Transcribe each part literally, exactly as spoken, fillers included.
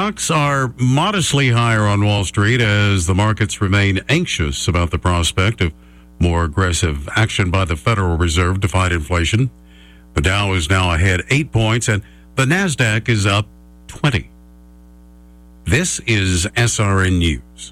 Stocks are modestly higher on Wall Street as the markets remain anxious about the prospect of more aggressive action by the Federal Reserve to fight inflation. The Dow is now ahead eight points and the NASDAQ is up twenty. This is S R N News.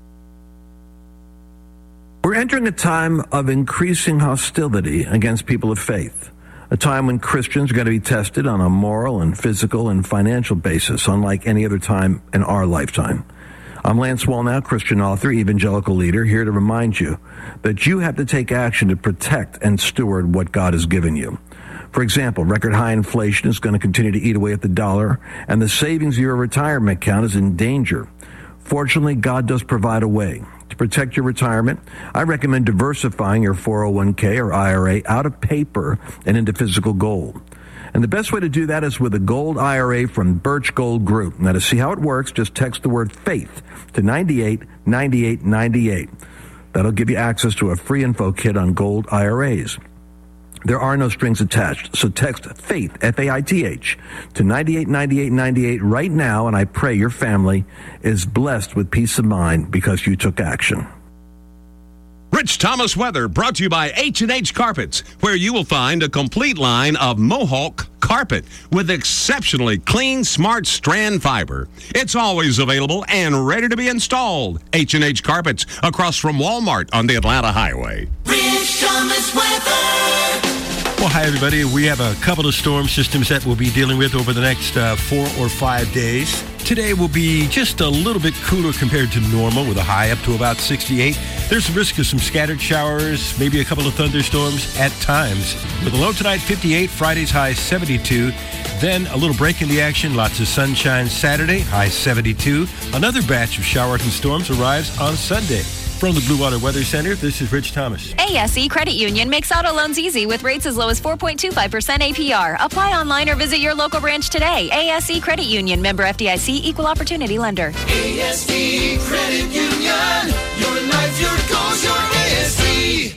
We're entering a time of increasing hostility against people of faith, a time when Christians are going to be tested on a moral and physical and financial basis, unlike any other time in our lifetime. I'm Lance Wallnau, Christian author, evangelical leader, here to remind you that you have to take action to protect and steward what God has given you. For example, record high inflation is going to continue to eat away at the dollar, and the savings of your retirement account is in danger. Fortunately, God does provide a way. To protect your retirement, I recommend diversifying your four oh one k or I R A out of paper and into physical gold. And the best way to do that is with a gold I R A from Birch Gold Group. Now, to see how it works, just text the word FAITH to ninety-eight ninety-eight ninety-eight. That'll give you access to a free info kit on gold I R As. There are no strings attached, so text FAITH, F A I T H, to ninety-eight ninety-eight ninety-eight right now, and I pray your family is blessed with peace of mind because you took action. Rich Thomas weather brought to you by H and H Carpets, where you will find a complete line of Mohawk carpet with exceptionally clean, smart strand fiber. It's always available and ready to be installed. H and H Carpets, across from Walmart on the Atlanta Highway. Rich Thomas weather. Well, hi, everybody. We have a couple of storm systems that we'll be dealing with over the next uh, four or five days. Today will be just a little bit cooler compared to normal with a high up to about sixty-eight. There's a risk of some scattered showers, maybe a couple of thunderstorms at times. With a low tonight, fifty-eight, Friday's high seventy-two. Then a little break in the action, lots of sunshine Saturday, high seventy-two. Another batch of showers and storms arrives on Sunday. From the Blue Water Weather Center, this is Rich Thomas. A S E Credit Union makes auto loans easy with rates as low as four point two five percent A P R. Apply online or visit your local branch today. A S E Credit Union, member F D I C, equal opportunity lender. A S E Credit Union, your life, your goals, your A S E.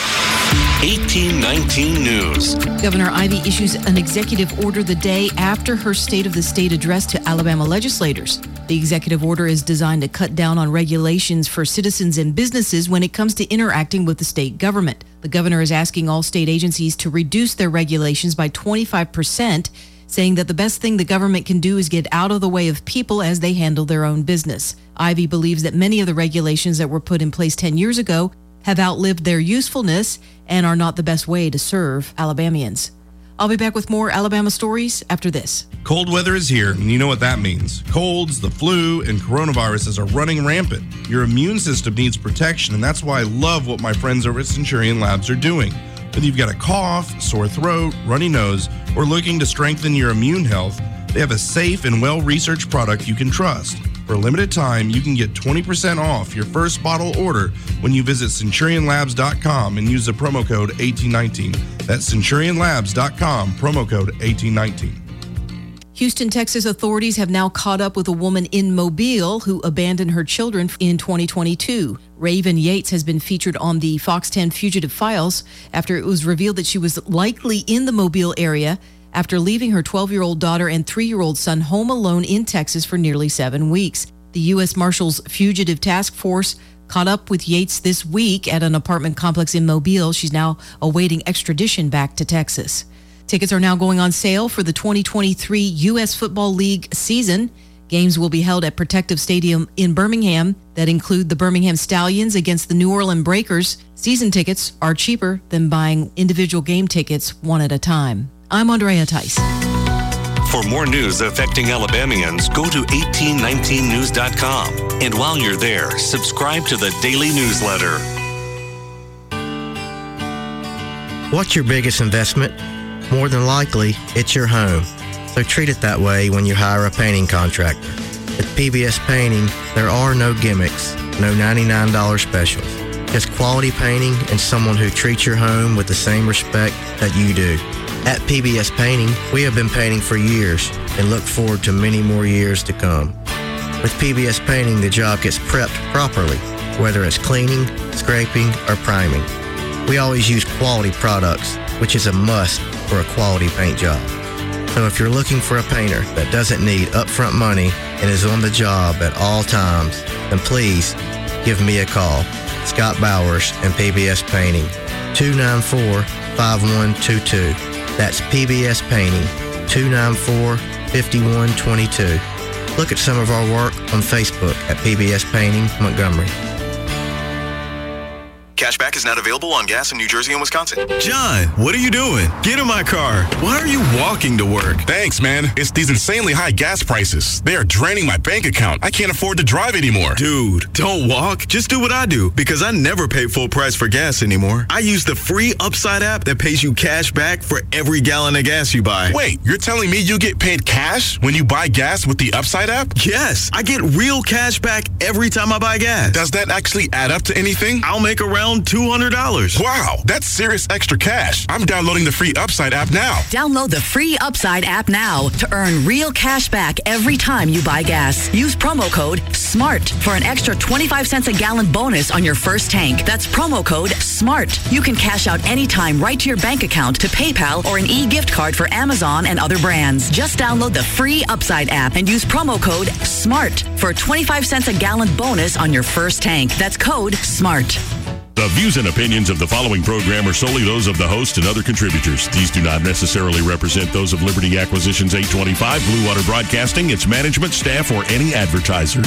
eighteen nineteen News. Governor Ivey issues an executive order the day after her State of the State address to Alabama legislators. The executive order is designed to cut down on regulations for citizens and businesses when it comes to interacting with the state government. The governor is asking all state agencies to reduce their regulations by twenty-five percent, saying that the best thing the government can do is get out of the way of people as they handle their own business. Ivey believes that many of the regulations that were put in place ten years ago have outlived their usefulness and are not the best way to serve Alabamians. I'll be back with more Alabama stories after this. Cold weather is here, and you know what that means. Colds, the flu, and coronaviruses are running rampant. Your immune system needs protection, and that's why I love what my friends over at Centurion Labs are doing. Whether you've got a cough, sore throat, runny nose, or looking to strengthen your immune health, they have a safe and well-researched product you can trust. For a limited time, you can get twenty percent off your first bottle order when you visit Centurion Labs dot com and use the promo code eighteen nineteen. That's Centurion Labs dot com, promo code eighteen nineteen. Houston, Texas authorities have now caught up with a woman in Mobile who abandoned her children in twenty twenty-two. Raven Yates has been featured on the Fox ten Fugitive Files after it was revealed that she was likely in the Mobile area after leaving her twelve-year-old daughter and three-year-old son home alone in Texas for nearly seven weeks. The U S Marshals Fugitive Task Force caught up with Yates this week at an apartment complex in Mobile. She's now awaiting extradition back to Texas. Tickets are now going on sale for the twenty twenty-three U S Football League season. Games will be held at Protective Stadium in Birmingham that include the Birmingham Stallions against the New Orleans Breakers. Season tickets are cheaper than buying individual game tickets one at a time. I'm Andrea Tice. For more news affecting Alabamians, go to eighteen nineteen news dot com. And while you're there, subscribe to the daily newsletter. What's your biggest investment? More than likely, it's your home. So treat it that way when you hire a painting contractor. At P B S Painting, there are no gimmicks, no ninety-nine dollars specials. Just quality painting and someone who treats your home with the same respect that you do. At P B S Painting, we have been painting for years and look forward to many more years to come. With P B S Painting, the job gets prepped properly, whether it's cleaning, scraping, or priming. We always use quality products, which is a must for a quality paint job. So if you're looking for a painter that doesn't need upfront money and is on the job at all times, then please give me a call. Scott Bowers and P B S Painting, two nine four, five one two two. That's P B S Painting, two nine four, five one two two. Look at some of our work on Facebook at P B S Painting Montgomery. Cashback is not available on gas in New Jersey and Wisconsin. John, what are you doing? Get in my car. Why are you walking to work? Thanks, man. It's these insanely high gas prices. They are draining my bank account. I can't afford to drive anymore. Dude, don't walk. Just do what I do, because I never pay full price for gas anymore. I use the free Upside app that pays you cash back for every gallon of gas you buy. Wait, you're telling me you get paid cash when you buy gas with the Upside app? Yes, I get real cash back every time I buy gas. Does that actually add up to anything? I'll make around two hundred dollars. Wow, that's serious extra cash. I'm downloading the free Upside app now. Download the free Upside app now to earn real cash back every time you buy gas. Use promo code SMART for an extra twenty-five cents a gallon bonus on your first tank. That's promo code SMART. You can cash out anytime right to your bank account, to PayPal, or an e-gift card for Amazon and other brands. Just download the free Upside app and use promo code SMART for a twenty-five cents a gallon bonus on your first tank. That's code SMART. The views and opinions of the following program are solely those of the host and other contributors. These do not necessarily represent those of Liberty Acquisitions eight twenty-five, Blue Water Broadcasting, its management, staff, or any advertisers.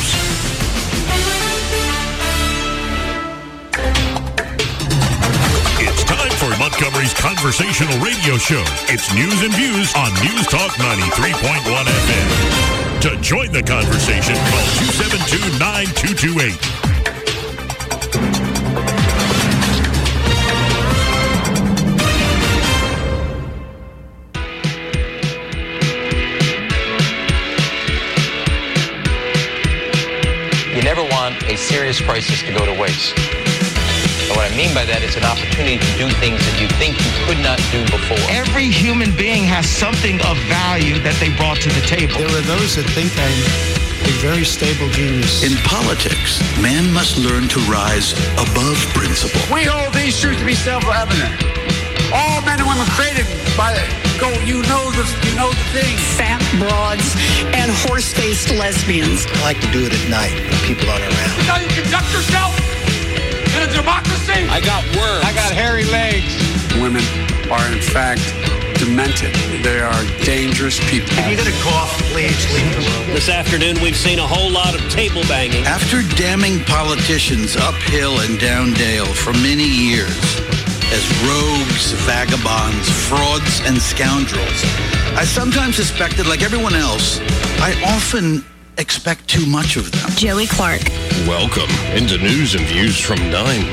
It's time for Montgomery's conversational radio show. It's News and Views on News Talk ninety-three point one F M. To join the conversation, call two seven two, nine two two eight. You never want a serious crisis to go to waste. And what I mean by that is an opportunity to do things that you think you could not do before. Every human being has something of value that they brought to the table. There are those that think I'm a very stable genius. In politics, man must learn to rise above principle. We hold these truths to be self-evident. All men and women created by the go, you know the you know the thing. Fat broads and horse-faced lesbians. I like to do it at night when people aren't around. That's how you conduct yourself in a democracy. I got words. I got hairy legs. Women are in fact demented. They are dangerous people. If you're gonna cough, please leave the room. This afternoon, we've seen a whole lot of table banging. After damning politicians uphill and down dale for many years as rogues, vagabonds, frauds, and scoundrels, I sometimes suspected, like everyone else, I often expect too much of them. Joey Clark. Welcome into News and Views from nine.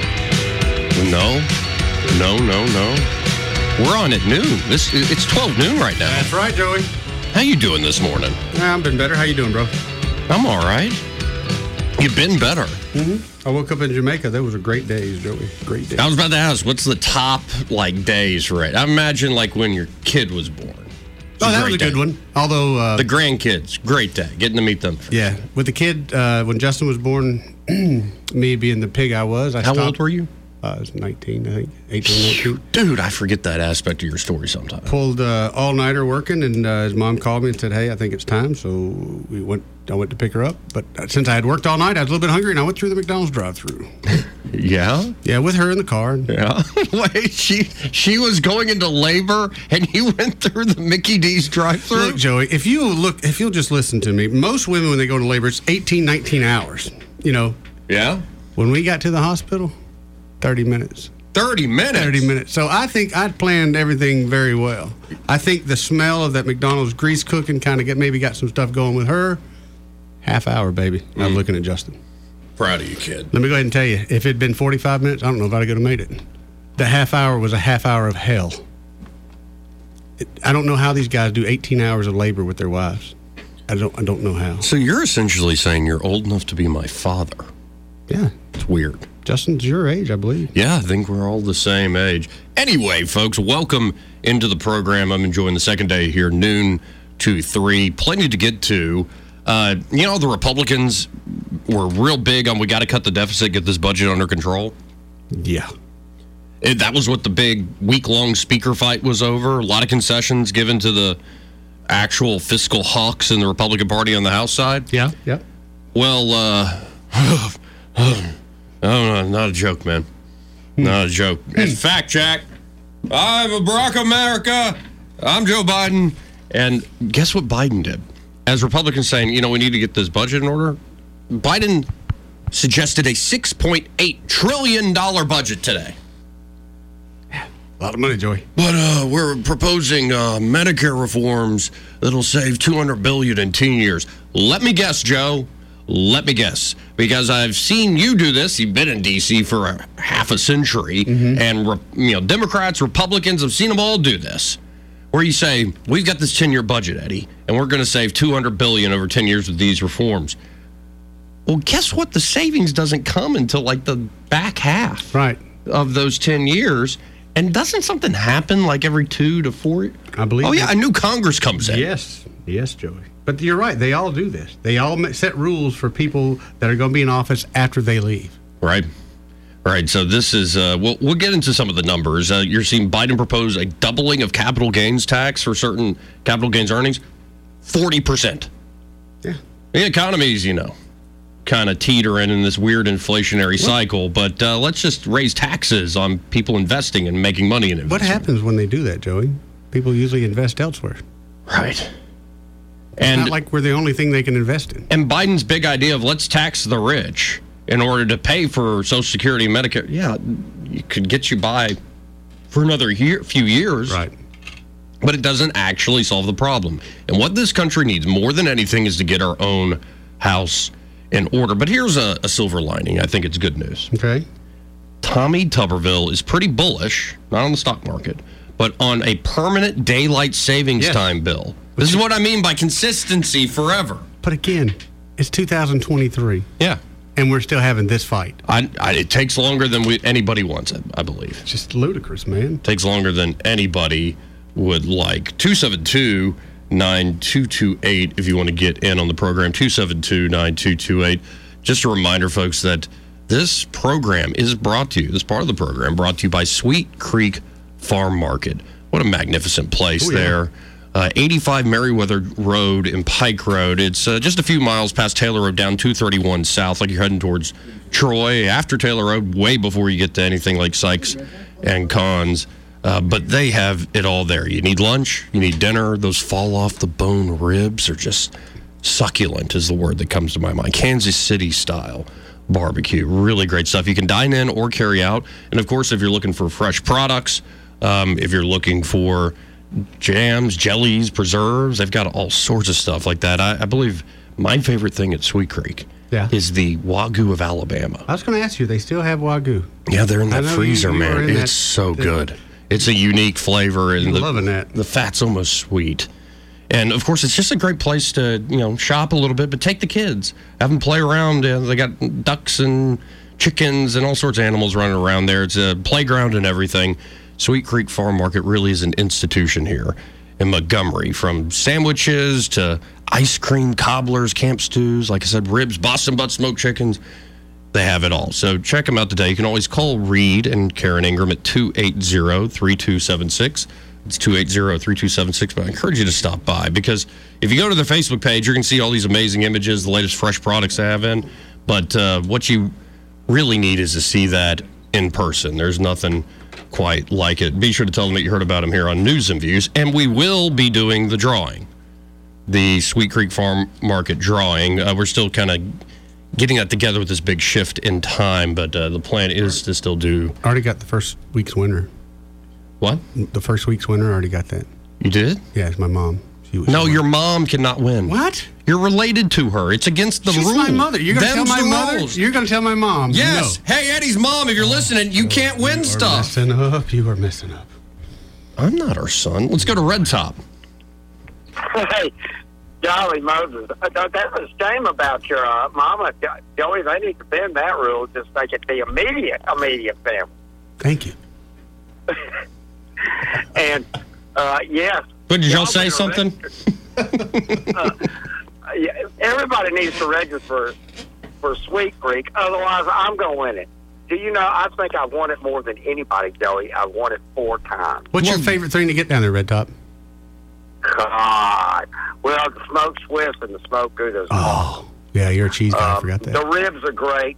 No, no, no, no. We're on at noon. This it's twelve noon right now. That's right, Joey. How you doing this morning? Yeah, I've been better. How you doing, bro? I'm all right. You've been better. Mm-hmm. I woke up in Jamaica. That was a great days, Joey. Great days. I was about to ask, what's the top like days, right? I imagine like when your kid was born. Oh, that was a good one. Although uh, the grandkids, great day, getting to meet them. Yeah, with the kid uh, when Justin was born, me being the pig I was. I How stopped. old were you? Uh, I was nineteen, I think, eighteen, nineteen. Dude, I forget that aspect of your story sometimes. Pulled uh, all nighter working, and uh, his mom called me and said, "Hey, I think it's time." So we went. I went to pick her up, but since I had worked all night, I was a little bit hungry, and I went through the McDonald's drive-through. Yeah, yeah, with her in the car. Yeah, wait, she she was going into labor, and you went through the Mickey D's drive-through. Look, Joey, if you look, if you'll just listen to me, most women when they go into labor, it's eighteen, nineteen hours. You know. Yeah. When we got to the hospital, thirty minutes. thirty minutes? thirty minutes. So I think I'd planned everything very well. I think the smell of that McDonald's grease cooking kind of get maybe got some stuff going with her. Half hour, baby. Mm. I'm looking at Justin. Proud of you, kid. Let me go ahead and tell you, if it had been forty-five minutes, I don't know if I could have made it. The half hour was a half hour of hell. It, I don't know how these guys do eighteen hours of labor with their wives. I don't I don't know how. So you're essentially saying you're old enough to be my father. Yeah. It's weird. Justin's your age, I believe. Yeah, I think we're all the same age. Anyway, folks, welcome into the program. I'm enjoying the second day here, noon to three. Plenty to get to. Uh, you know, the Republicans were real big on we got to cut the deficit, get this budget under control. Yeah. It, that was what the big week-long speaker fight was over. A lot of concessions given to the actual fiscal hawks in the Republican Party on the House side. Yeah, yeah. Well, uh, oh, no, not a joke, man. Not a joke. It's fact, Jack. I'm a Barack America. I'm Joe Biden. And guess what Biden did? As Republicans saying, you know, we need to get this budget in order, Biden suggested a six point eight trillion dollars budget today. A lot of money, Joey. But uh, we're proposing uh, Medicare reforms that'll save two hundred billion dollars in ten years. Let me guess, Joe. Let me guess. Because I've seen you do this. You've been in D C for a half a century. Mm-hmm. And, you know, Democrats, Republicans, I've seen them all do this. Where you say, we've got this ten-year budget, Eddie, and we're going to save two hundred billion dollars over ten years with these reforms. Well, guess what? The savings doesn't come until, like, the back half right. of those ten years. And doesn't something happen, like, every two to four? I believe Oh, yeah, a new Congress comes in. Yes. Yes, Joey. But you're right. They all do this. They all set rules for people that are going to be in office after they leave. Right. All right, so this is, uh, we'll, we'll get into some of the numbers. Uh, you're seeing Biden propose a doubling of capital gains tax for certain capital gains earnings, forty percent. Yeah. The economy's, you know, kind of teetering in this weird inflationary what? cycle, but uh, let's just raise taxes on people investing and making money in investment. What happens when they do that, Joey? People usually invest elsewhere. Right. It's and, not like we're the only thing they can invest in. And Biden's big idea of let's tax the rich in order to pay for Social Security and Medicare, yeah, it could get you by for another year, few years. Right. But it doesn't actually solve the problem. And what this country needs more than anything is to get our own house in order. But here's a, a silver lining. I think it's good news. Okay. Tommy Tuberville is pretty bullish, not on the stock market, but on a permanent daylight savings yes. time bill. This is what I mean by consistency forever. But again, it's two thousand twenty-three. Yeah. And we're still having this fight. I, I, it takes longer than we, anybody wants it, I believe. It's just ludicrous, man. It takes longer than anybody would like. two seven two, nine two two eight if you want to get in on the program. two seven two, nine two two eight. Just a reminder, folks, that this program is brought to you, this part of the program, brought to you by Sweet Creek Farm Market. What a magnificent place oh, yeah. there. Uh, eighty-five Merriweather Road and Pike Road. It's uh, just a few miles past Taylor Road down two thirty-one south, like you're heading towards Troy. After Taylor Road, way before you get to anything like Sykes and Cons. Uh, but they have it all there. You need lunch, you need dinner. Those fall-off-the-bone ribs are just succulent is the word that comes to my mind. Kansas City style barbecue. Really great stuff. You can dine in or carry out. And, of course, if you're looking for fresh products, um, if you're looking for jams, jellies, preserves, they've got all sorts of stuff like that. I, I believe my favorite thing at Sweet Creek yeah. is the Wagyu of Alabama. I was going to ask you, they still have Wagyu? Yeah, they're in that freezer, you, you man. It's that, so that, good. It's a unique flavor. And I'm the, loving that. The fat's almost sweet. And, of course, it's just a great place to, you know, shop a little bit, but take the kids. Have them play around. Uh, they got ducks and chickens and all sorts of animals running around there. It's a playground and everything. Sweet Creek Farm Market really is an institution here in Montgomery, from sandwiches to ice cream cobblers, camp stews, like I said, ribs, Boston butt smoked chickens. They have it all. So check them out today. You can always call Reed and Karen Ingram at two eight zero, three two seven six. It's two eight zero, three two seven six. But I encourage you to stop by, because if you go to their Facebook page, you're going to see all these amazing images, the latest fresh products they have in. But uh, what you really need is to see that in person. There's nothing quite like it. Be sure to tell them that you heard about them here on News and Views, and we will be doing the drawing, the Sweet Creek Farm Market drawing. Uh, we're still kind of getting that together with this big shift in time, but uh, the plan is to still do. I already got the first week's winner. What? The first week's winner, I already got that. You did? Yeah, it's my mom. She was no, your mom cannot win. What? You're related to her. It's against the She's rule. She's my mother. You're going to tell my mother? Rules. You're going to tell my mom? Yes. No. Hey, Eddie's mom, if you're listening, you can't win you stuff. You're messing up. You are messing up. I'm not her son. Let's go to Red Top. Hey, Golly Moses, that was a shame about your uh, mama. Joey, they need to bend that rule. Just make it the immediate, immediate family. Thank you. And, uh, yes. But did y'all say something? uh, yeah, everybody needs to register for, for Sweet Creek. Otherwise, I'm going to win it. Do you know, I think I've won it more than anybody, Joey. I've won it four times. What's well, your favorite thing to get down there, Red Top? God. Well, the smoked Swiss and the smoked Gouda. Oh, yeah, you're a cheese guy. I Um, forgot that. The ribs are great.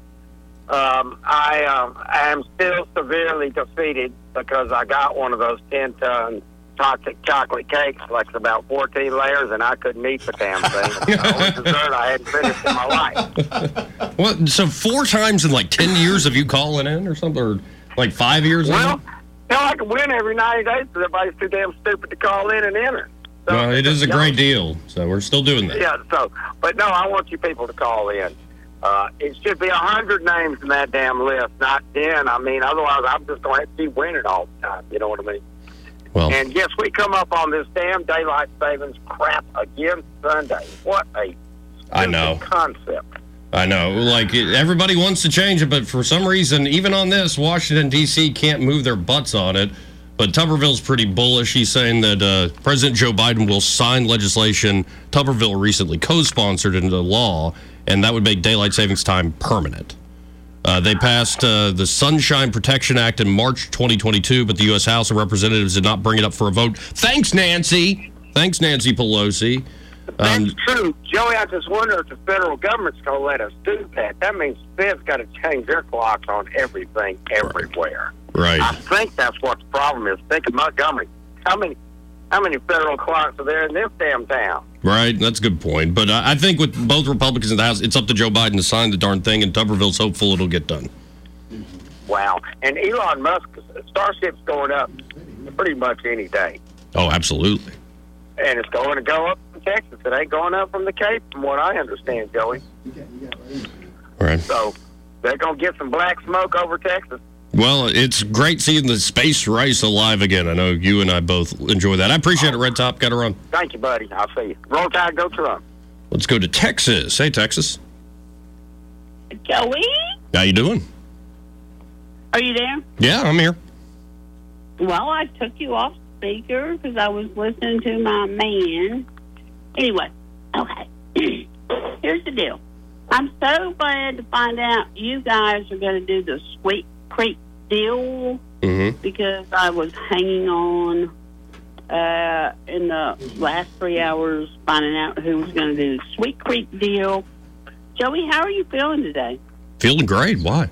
Um, I um, I am still severely defeated because I got one of those ten-ton toxic chocolate cakes, like about fourteen layers, and I couldn't eat the damn thing. It's the only dessert I hadn't finished in my life. What? So four times in like ten years of you calling in or something, or like five years? Well, in? hell, I can win every ninety days because everybody's too damn stupid to call in and enter. So, Well, it is a you know, great deal, so we're still doing that. Yeah, so, but no, I want you people to call in. Uh, it should be a hundred names in that damn list, not ten. I mean, otherwise I'm just going to have to keep winning all the time. You know what I mean? Well, and yes, we come up on this damn daylight savings crap again Sunday. What a I know. concept. I know. Like, it- everybody wants to change it, but for some reason, even on this, Washington, D C can't move their butts on it. But Tuberville's pretty bullish. He's saying that uh, President Joe Biden will sign legislation Tuberville recently co-sponsored into law, and that would make daylight savings time permanent. Uh, they passed uh, the Sunshine Protection Act in March twenty twenty-two, but the U S House of Representatives did not bring it up for a vote. Thanks, Nancy. Thanks, Nancy Pelosi. Um, That's true. Joey, I just wonder if the federal government's going to let us do that. That means Fed's got to change their clocks on everything, everywhere. Right. I think that's what the problem is. Think of Montgomery. How many how many federal clocks are there in this damn town? Right, that's a good point. But I I think with both Republicans in the House, it's up to Joe Biden to sign the darn thing, and Tuberville's hopeful it'll get done. Wow. And Elon Musk, Starship's going up pretty much any day. Oh, absolutely. And it's going to go up from Texas. It ain't going up from the Cape, from what I understand, Joey. Right. So they're going to get some black smoke over Texas. Well, it's great seeing the space race alive again. I know you and I both enjoy that. I appreciate it, Red Top. Got to run. Thank you, buddy. I'll see you. Roll Tide, go Trump. Let's go to Texas. Hey, Texas. Joey, How you doing? are you there? Yeah, I'm here. Well, I took you off speaker because I was listening to my man. Anyway, okay. Here's the deal. I'm so glad to find out you guys are going to do the Sweet Creek deal Mm-hmm. because I was hanging on uh, in the last three hours finding out who was going to do the Sweet Creek deal. Joey, how are you feeling today? Feeling great. Why?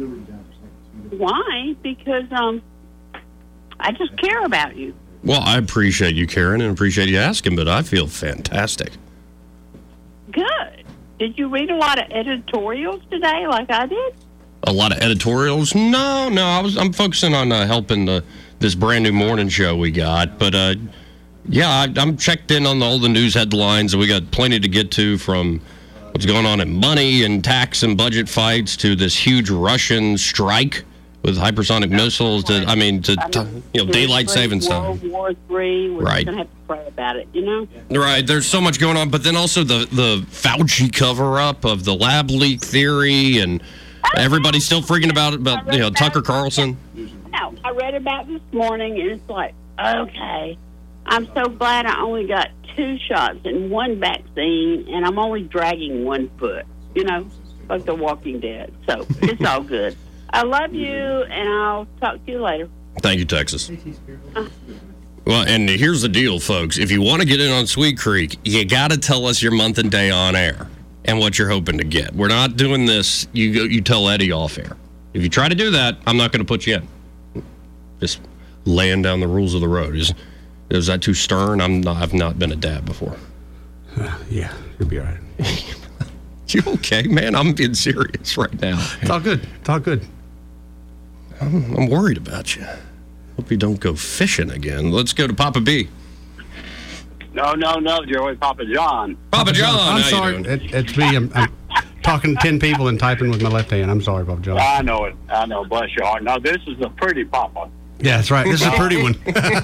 Why? Because um, I just care about you. Well, I appreciate you, Karen, and appreciate you asking, but I feel fantastic. Good. Did you read a lot of editorials today like I did? A lot of editorials? No, no. I was. I'm focusing on uh, helping the this brand new morning show we got. But uh, yeah, I, I'm checked in on all the news headlines, and we got plenty to get to, from what's going on in money and tax and budget fights to this huge Russian strike with hypersonic missiles. To I mean, to, to you know, daylight savings time. World War Three. We're Right. going to have to pray about it, you know? Right, there's so much going on, but then also the, the Fauci cover-up of the lab leak theory, and everybody's still freaking about it, about, you know, Tucker Carlson. No, I read about this morning, and it's like, okay, I'm so glad I only got two shots and one vaccine, and I'm only dragging one foot, you know, like The Walking Dead. So it's all good. I love you, and I'll talk to you later. Thank you, Texas. Well, and here's the deal, folks. If you want to get in on Sweet Creek, you got to tell us your month and day on air and what you're hoping to get. We're not doing this. You go, you tell Eddie off air. If you try to do that, I'm not going to put you in. Just laying down the rules of the road. Is is that too stern? I'm not, I've not been a dad before. Uh, yeah, you'll be all right. You okay, man? I'm being serious right now. It's all good. It's all good. I'm, I'm worried about you. Hope you don't go fishing again. Let's go to Papa B. No, no, no, Joey. Papa John. Papa John, I'm how you sorry. doing? It, it's me. I'm, I'm talking to ten people and typing with my left hand. I'm sorry, Papa John. I know it. I know. Bless your heart. Now, this is a pretty Papa. Yeah, that's right. This is a pretty one.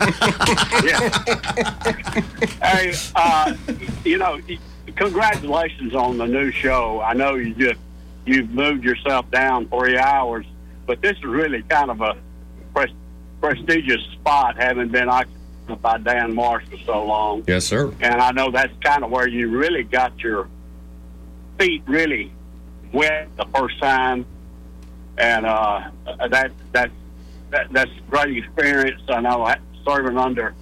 Yeah. Hey, uh, you know, congratulations on the new show. I know you just you've moved yourself down three hours, but this is really kind of a pres- prestigious spot, having been occupied by Dan Marsh for so long. Yes, sir. And I know that's kind of where you really got your feet really wet the first time, and uh, that that. That, that's a great experience. I know serving under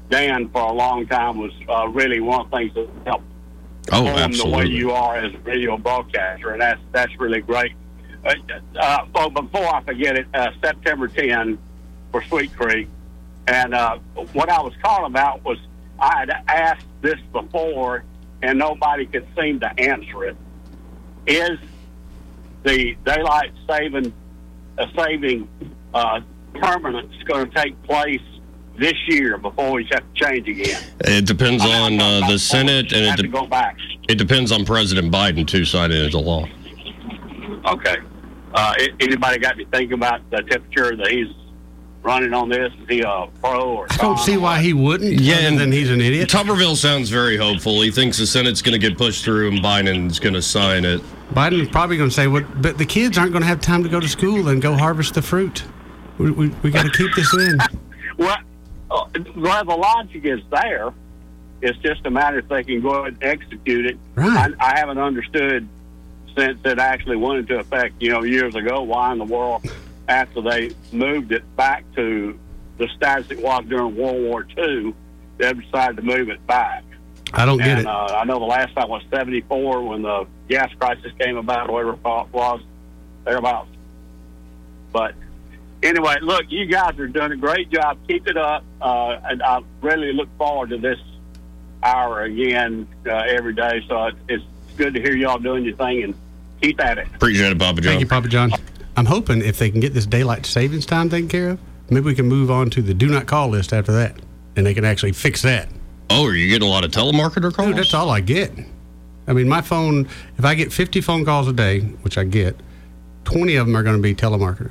Dan for a long time was uh, really one of the things that helped oh, form absolutely. the way you are as a radio broadcaster, and that's that's really great. Uh, uh, but before I forget it, uh, September tenth for Sweet Creek, and uh, what I was calling about was I had asked this before, and nobody could seem to answer it. Is the daylight saving uh, saving uh, permanence going to take place this year before we have to change again? It depends I mean, on uh, the Senate, and it, have to de- go back. it depends on President Biden, too, signing it into law. Okay. Uh, anybody got me thinking about the temperature that he's running on this? Is he a pro or I don't see why he wouldn't. Yeah, other and than he's an idiot. Tuberville sounds very hopeful. He thinks the Senate's going to get pushed through and Biden's going to sign it. Biden's probably going to say, "What? But the kids aren't going to have time to go to school and go harvest the fruit. We we, we got to keep this in." Well, uh, well, the logic is there. It's just a matter if they can go ahead and execute it. Right. I, I haven't understood since it actually went into effect, you know, years ago, why in the world, after they moved it back to the status it was during World War Two, they decided to move it back. I don't get and, it. Uh, I know the last time was seventy-four when the gas crisis came about, or whatever it was, thereabouts. But anyway, look, you guys are doing a great job. Keep it up. Uh, and I really look forward to this hour again uh, every day. So it's, it's good to hear y'all doing your thing, and keep at it. Appreciate it, Papa John. Thank you, Papa John. I'm hoping if they can get this daylight savings time taken care of, maybe we can move on to the do not call list after that, and they can actually fix that. Oh, are you getting a lot of telemarketer calls? Dude, that's all I get. I mean, my phone, if I get fifty phone calls a day, which I get, twenty of them are going to be telemarketers.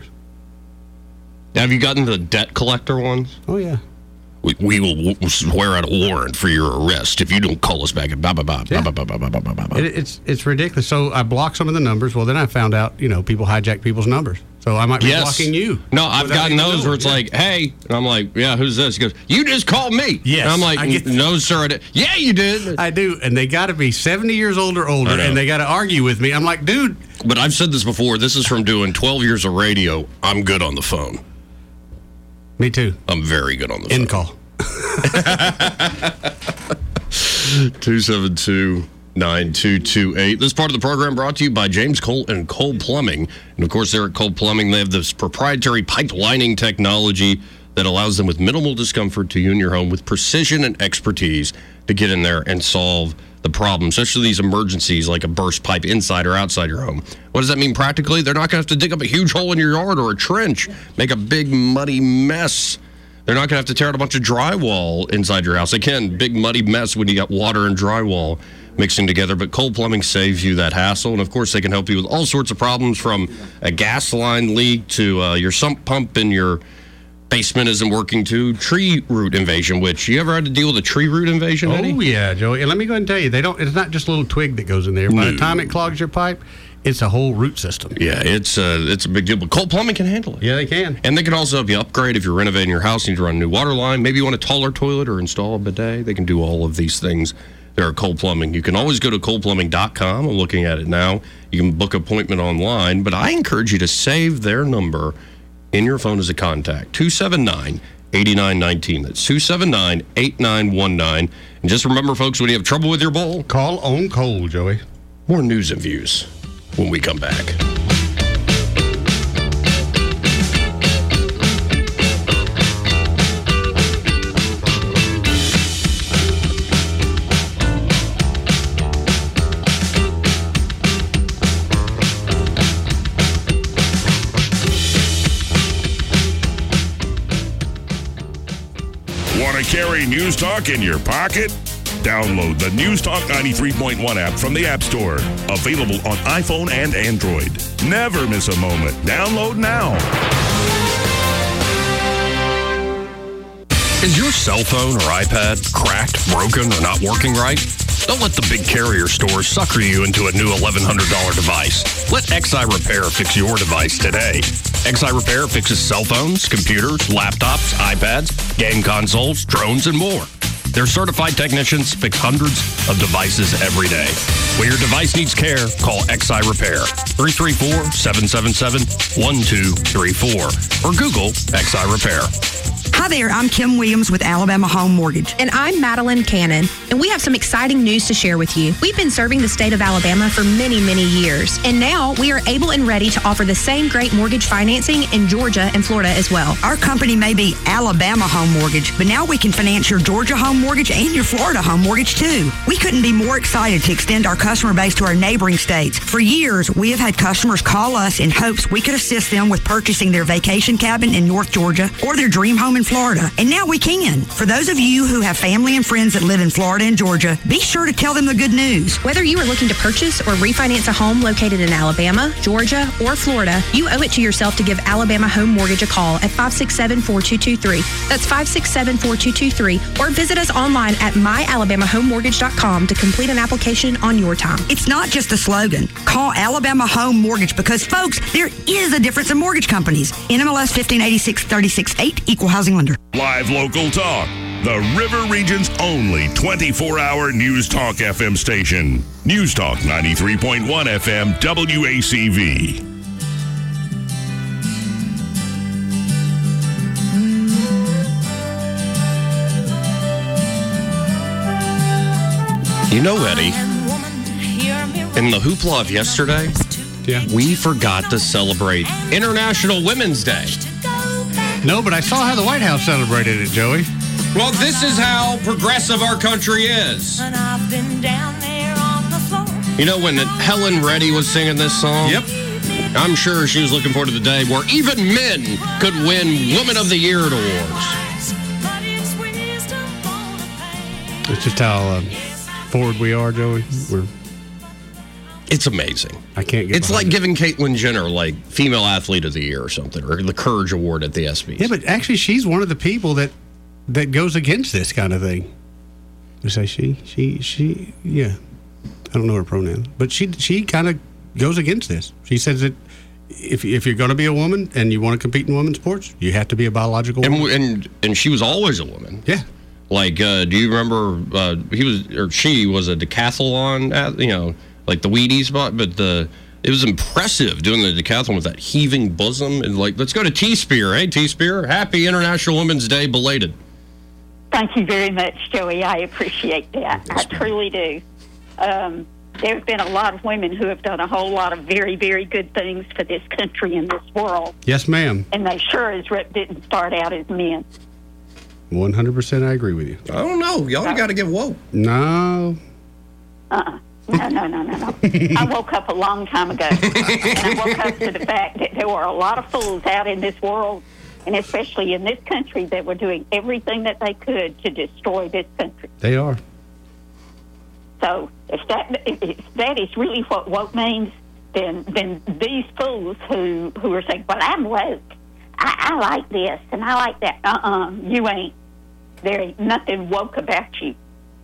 Have you gotten the debt collector ones? Oh, yeah. We, we will w- swear out a warrant for your arrest if you don't call us back. Blah, blah, blah, Yeah. blah, blah, blah, blah, blah, blah, blah. It, it's it's ridiculous. So I blocked some of the numbers. Well, then I found out, you know, people hijack people's numbers. So I might be Yes. blocking you. No, I've without gotten even those knowing. where it's Yeah. like, hey, and I'm like, yeah, who's this? He goes, you just called me. Yes, And I'm like, I get- no, sir. I did. Yeah, you did. I do, and they got to be seventy years old or older, I know. and they got to argue with me. I'm like, dude. But I've said this before. This is from doing twelve years of radio. I'm good on the phone. Me too. I'm very good on the In phone. call. two seven two, nine two two eight. This part of the program brought to you by James Cole and Cole Plumbing. And of course, they're at Cole Plumbing. They have this proprietary pipe lining technology that allows them with minimal discomfort to you and your home with precision and expertise to get in there and solve the problem, especially these emergencies like a burst pipe inside or outside your home. What does that mean practically? They're not going to have to dig up a huge hole in your yard or a trench, make a big muddy mess. They're not going to have to tear out a bunch of drywall inside your house. Again, big muddy mess when you got water and drywall mixing together. But Cole Plumbing saves you that hassle. And, of course, they can help you with all sorts of problems from a gas line leak to uh, your sump pump in your basement isn't working to tree root invasion, which you ever had to deal with a tree root invasion, Eddie? Oh yeah, Joey. And let me go ahead and tell you, they don't. It's not just a little twig that goes in there. By the time it clogs your pipe, it's a whole root system. Yeah, it's uh, it's a big deal. But Cole Plumbing can handle it. Yeah, they can. And they can also help you upgrade if you're renovating your house, need to run a new water line. Maybe you want a taller toilet or install a bidet. They can do all of these things. They're at Cole Plumbing. You can always go to cole plumbing dot com. I'm looking at it now. You can book an appointment online, but I encourage you to save their number in your phone as a contact. two seven nine, eight nine one nine. That's two seven nine, eight nine one nine. And just remember, folks, when you have trouble with your bowl, call on Cole, Joey. More news and views when we come back. Want to carry News Talk in your pocket? Download the News Talk ninety-three point one app from the App Store. Available on iPhone and Android. Never miss a moment. Download now. Is your cell phone or iPad cracked, broken, or not working right? Don't let the big carrier stores sucker you into a new eleven hundred dollars device. Let X I Repair fix your device today. X I Repair fixes cell phones, computers, laptops, iPads, game consoles, drones, and more. Their certified technicians fix hundreds of devices every day. When your device needs care, call X I Repair, three three four, seven seven seven, one two three four, or Google X I Repair. Hi there, I'm Kim Williams with Alabama Home Mortgage. And I'm Madeline Cannon, and we have some exciting news to share with you. We've been serving the state of Alabama for many, many years, and now we are able and ready to offer the same great mortgage financing in Georgia and Florida as well. Our company may be Alabama Home Mortgage, but now we can finance your Georgia home mortgage and your Florida home mortgage too. We couldn't be more excited to extend our customer base to our neighboring states. For years, we have had customers call us in hopes we could assist them with purchasing their vacation cabin in North Georgia or their dream home in Florida. And now we can. For those of you who have family and friends that live in Florida and Georgia, be sure to tell them the good news. Whether you are looking to purchase or refinance a home located in Alabama, Georgia, or Florida, you owe it to yourself to give Alabama Home Mortgage a call at five six seven, four two two three. That's five six seven, four two two three. Or visit us online at my alabama home mortgage dot com to complete an application on your time. It's not just a slogan. Call Alabama Home Mortgage because, folks, there is a difference in mortgage companies. N M L S fifteen eighty-six, thirty-six eight, Equal Housing Lender. Live local talk. The River Region's only twenty-four hour News Talk F M station. News Talk ninety-three point one F M W A C V. You know, Eddie, in the hoopla of yesterday, yeah. we forgot to celebrate International Women's Day. No, but I saw how the White House celebrated it, Joey. Well, this is how progressive our country is. You know, when Helen Reddy was singing this song? Yep. I'm sure she was looking forward to the day where even men could win Women of the Year awards. It's just how uh, forward we are, Joey. We're. It's amazing. I can't get It's like it. giving Caitlyn Jenner, like, Female Athlete of the Year or something, or the Courage Award at the ESPYs. Yeah, but actually, she's one of the people that that goes against this kind of thing. You say she, she, she, yeah. I don't know her pronouns, but she she kind of goes against this. She says that if if you're going to be a woman and you want to compete in women's sports, you have to be a biological and, woman. And and she was always a woman. Yeah. Like, uh, do you remember uh, he was or she was a decathlon, at, you know, like the Wheaties, but but the it was impressive doing the decathlon with that heaving bosom and like, let's go to T-Spear. Hey, T-Spear, happy International Women's Day belated. Thank you very much, Joey. I appreciate that. I truly do. Um, there have been a lot of women who have done a whole lot of very, very good things for this country and this world. Yes, ma'am. And they sure as rip didn't start out as men. one hundred percent I agree with you. I don't know. Y'all got to get woke. No. Uh-uh. No, no, no, no, no. I woke up a long time ago. And I woke up to the fact that there were a lot of fools out in this world, and especially in this country, that were doing everything that they could to destroy this country. They are. So if that if, if that is really what woke means, then then these fools who, who are saying, well, I'm woke. I, I like this and I like that. Uh-uh, you ain't. There ain't nothing woke about you.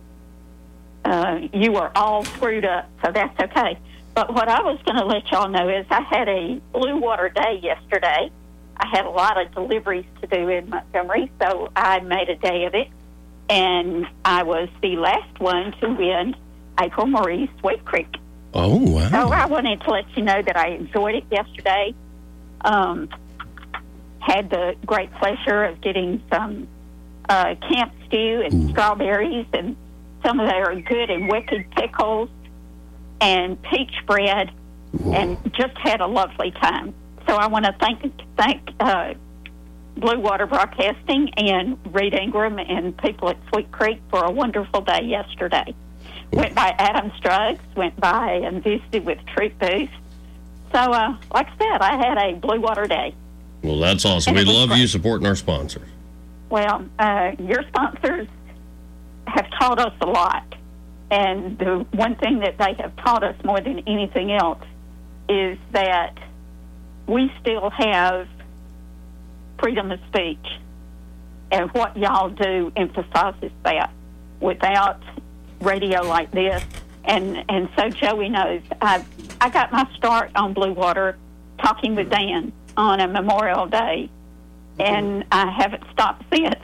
Uh, you are all screwed up, so that's okay. But what I was going to let y'all know is I had a Blue Water Day yesterday. I had a lot of deliveries to do in Montgomery, so I made a day of it. And I was the last one to win April Marie Sweet Creek. Oh, wow. So I wanted to let you know that I enjoyed it yesterday. Um, had the great pleasure of getting some uh, camp stew and Ooh. strawberries and some of their good and wicked pickles and peach bread. Whoa. And just had a lovely time. So I want to thank thank uh, Blue Water Broadcasting and Reed Ingram and people at Sweet Creek for a wonderful day yesterday. Went by Adams Drugs, went by and visited with Troop Boost. So, uh, like I said, I had a Blue Water Day. Well, that's awesome. We love great. you supporting our sponsors. Well, uh, your sponsors have taught us a lot. And the one thing that they have taught us more than anything else is that we still have freedom of speech. And what y'all do emphasizes that. Without radio like this, and and so Joey knows, I I got my start on Blue Water talking with Dan on a Memorial Day, and I haven't stopped since.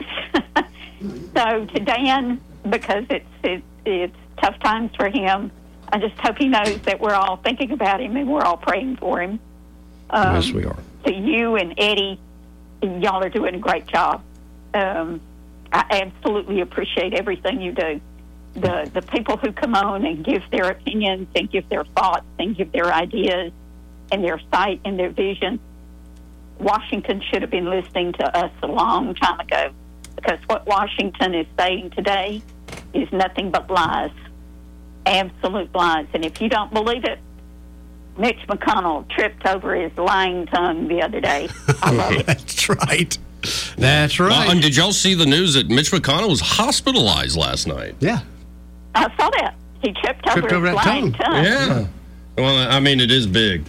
So to Dan, because it's it's it's tough times for him, I just hope he knows that we're all thinking about him and we're all praying for him. Um, yes, we are. To you and Eddie, y'all are doing a great job. um, I absolutely appreciate everything you do. The the people who come on and give their opinions and give their thoughts and give their ideas and their sight and their vision. Washington should have been listening to us a long time ago, because what Washington is saying today is nothing but lies, absolute lies. And if you don't believe it, Mitch McConnell tripped over his lying tongue the other day. I love it. That's right. That's right. Well, and did y'all see the news that Mitch McConnell was hospitalized last night? Yeah. I saw that. He tripped, Tripped over over his that lying tongue. tongue. Yeah. Well, I mean, it is big.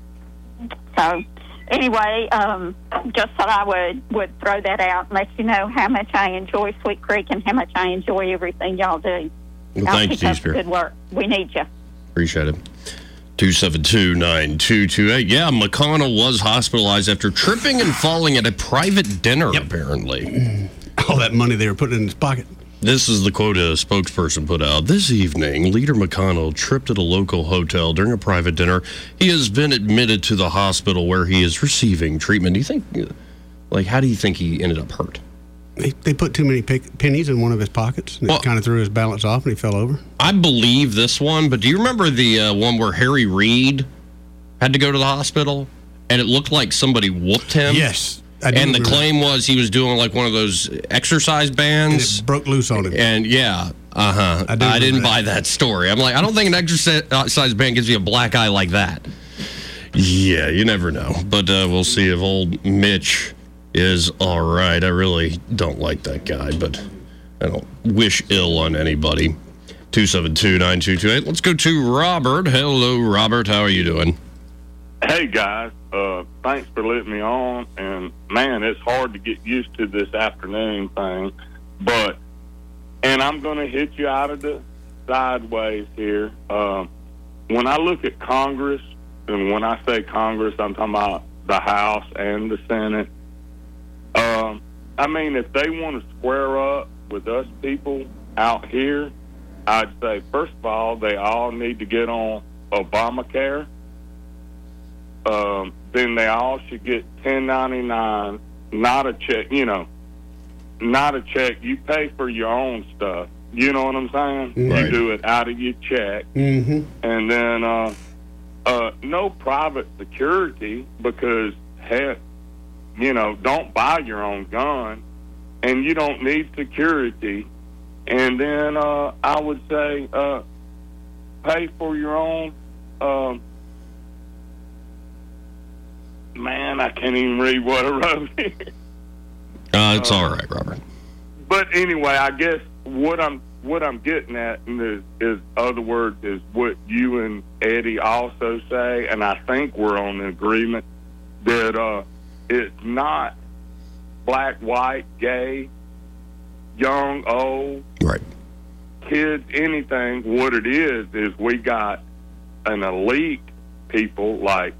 So, anyway, um, just thought I would, would throw that out and let you know how much I enjoy Sweet Creek and how much I enjoy everything y'all do. Well, y'all thank keep you, up Spirit. the good work. We need you. Appreciate it. two seven two, nine two two eight. Yeah, McConnell was hospitalized after tripping and falling at a private dinner, apparently. All that money they were putting in his pocket. This is the quote a spokesperson put out. This evening, Leader McConnell tripped at a local hotel during a private dinner. He has been admitted to the hospital where he is receiving treatment. Do you think, like, how do you think he ended up hurt? They, they put too many pick, pennies in one of his pockets, and it kind of threw his balance off, and he fell over. I believe this one, but do you remember the uh, one where Harry Reid had to go to the hospital, and it looked like somebody whooped him? Yes. I do And the remember. claim was he was doing like one of those exercise bands. And it broke loose on him. And yeah, uh huh. I I, do remember didn't that. buy that story. I'm like, I don't think an exercise band gives you a black eye like that. Yeah, you never know. But uh, we'll see if old Mitch is all right. I really don't like that guy, but I don't wish ill on anybody. two seven two, nine two two eight. Let's go to Robert. Hello, Robert. How are you doing? Hey, guys. Uh, thanks for letting me on. And, man, it's hard to get used to this afternoon thing. But, and I'm going to hit you out of the sideways here. Uh, when I look at Congress, and when I say Congress, I'm talking about the House and the Senate. Um, I mean, if they want to square up with us people out here, I'd say, first of all, they all need to get on Obamacare. Um, then they all should get ten ninety-nine, not a check, you know, not a check. You pay for your own stuff. You know what I'm saying? Right. You do it out of your check. Mm-hmm. And then uh, uh, no private security because, heck, you know, don't buy your own gun, and you don't need security. And then uh, I would say uh, pay for your own. Uh, man, I can't even read what I wrote here. Uh, it's all right, Robert. But anyway, I guess what I'm what I'm getting at is, is other words is what you and Eddie also say, and I think we're on an agreement that uh, it's not black, white, gay, young, old, right, kids, anything. What it is is we got an elite people like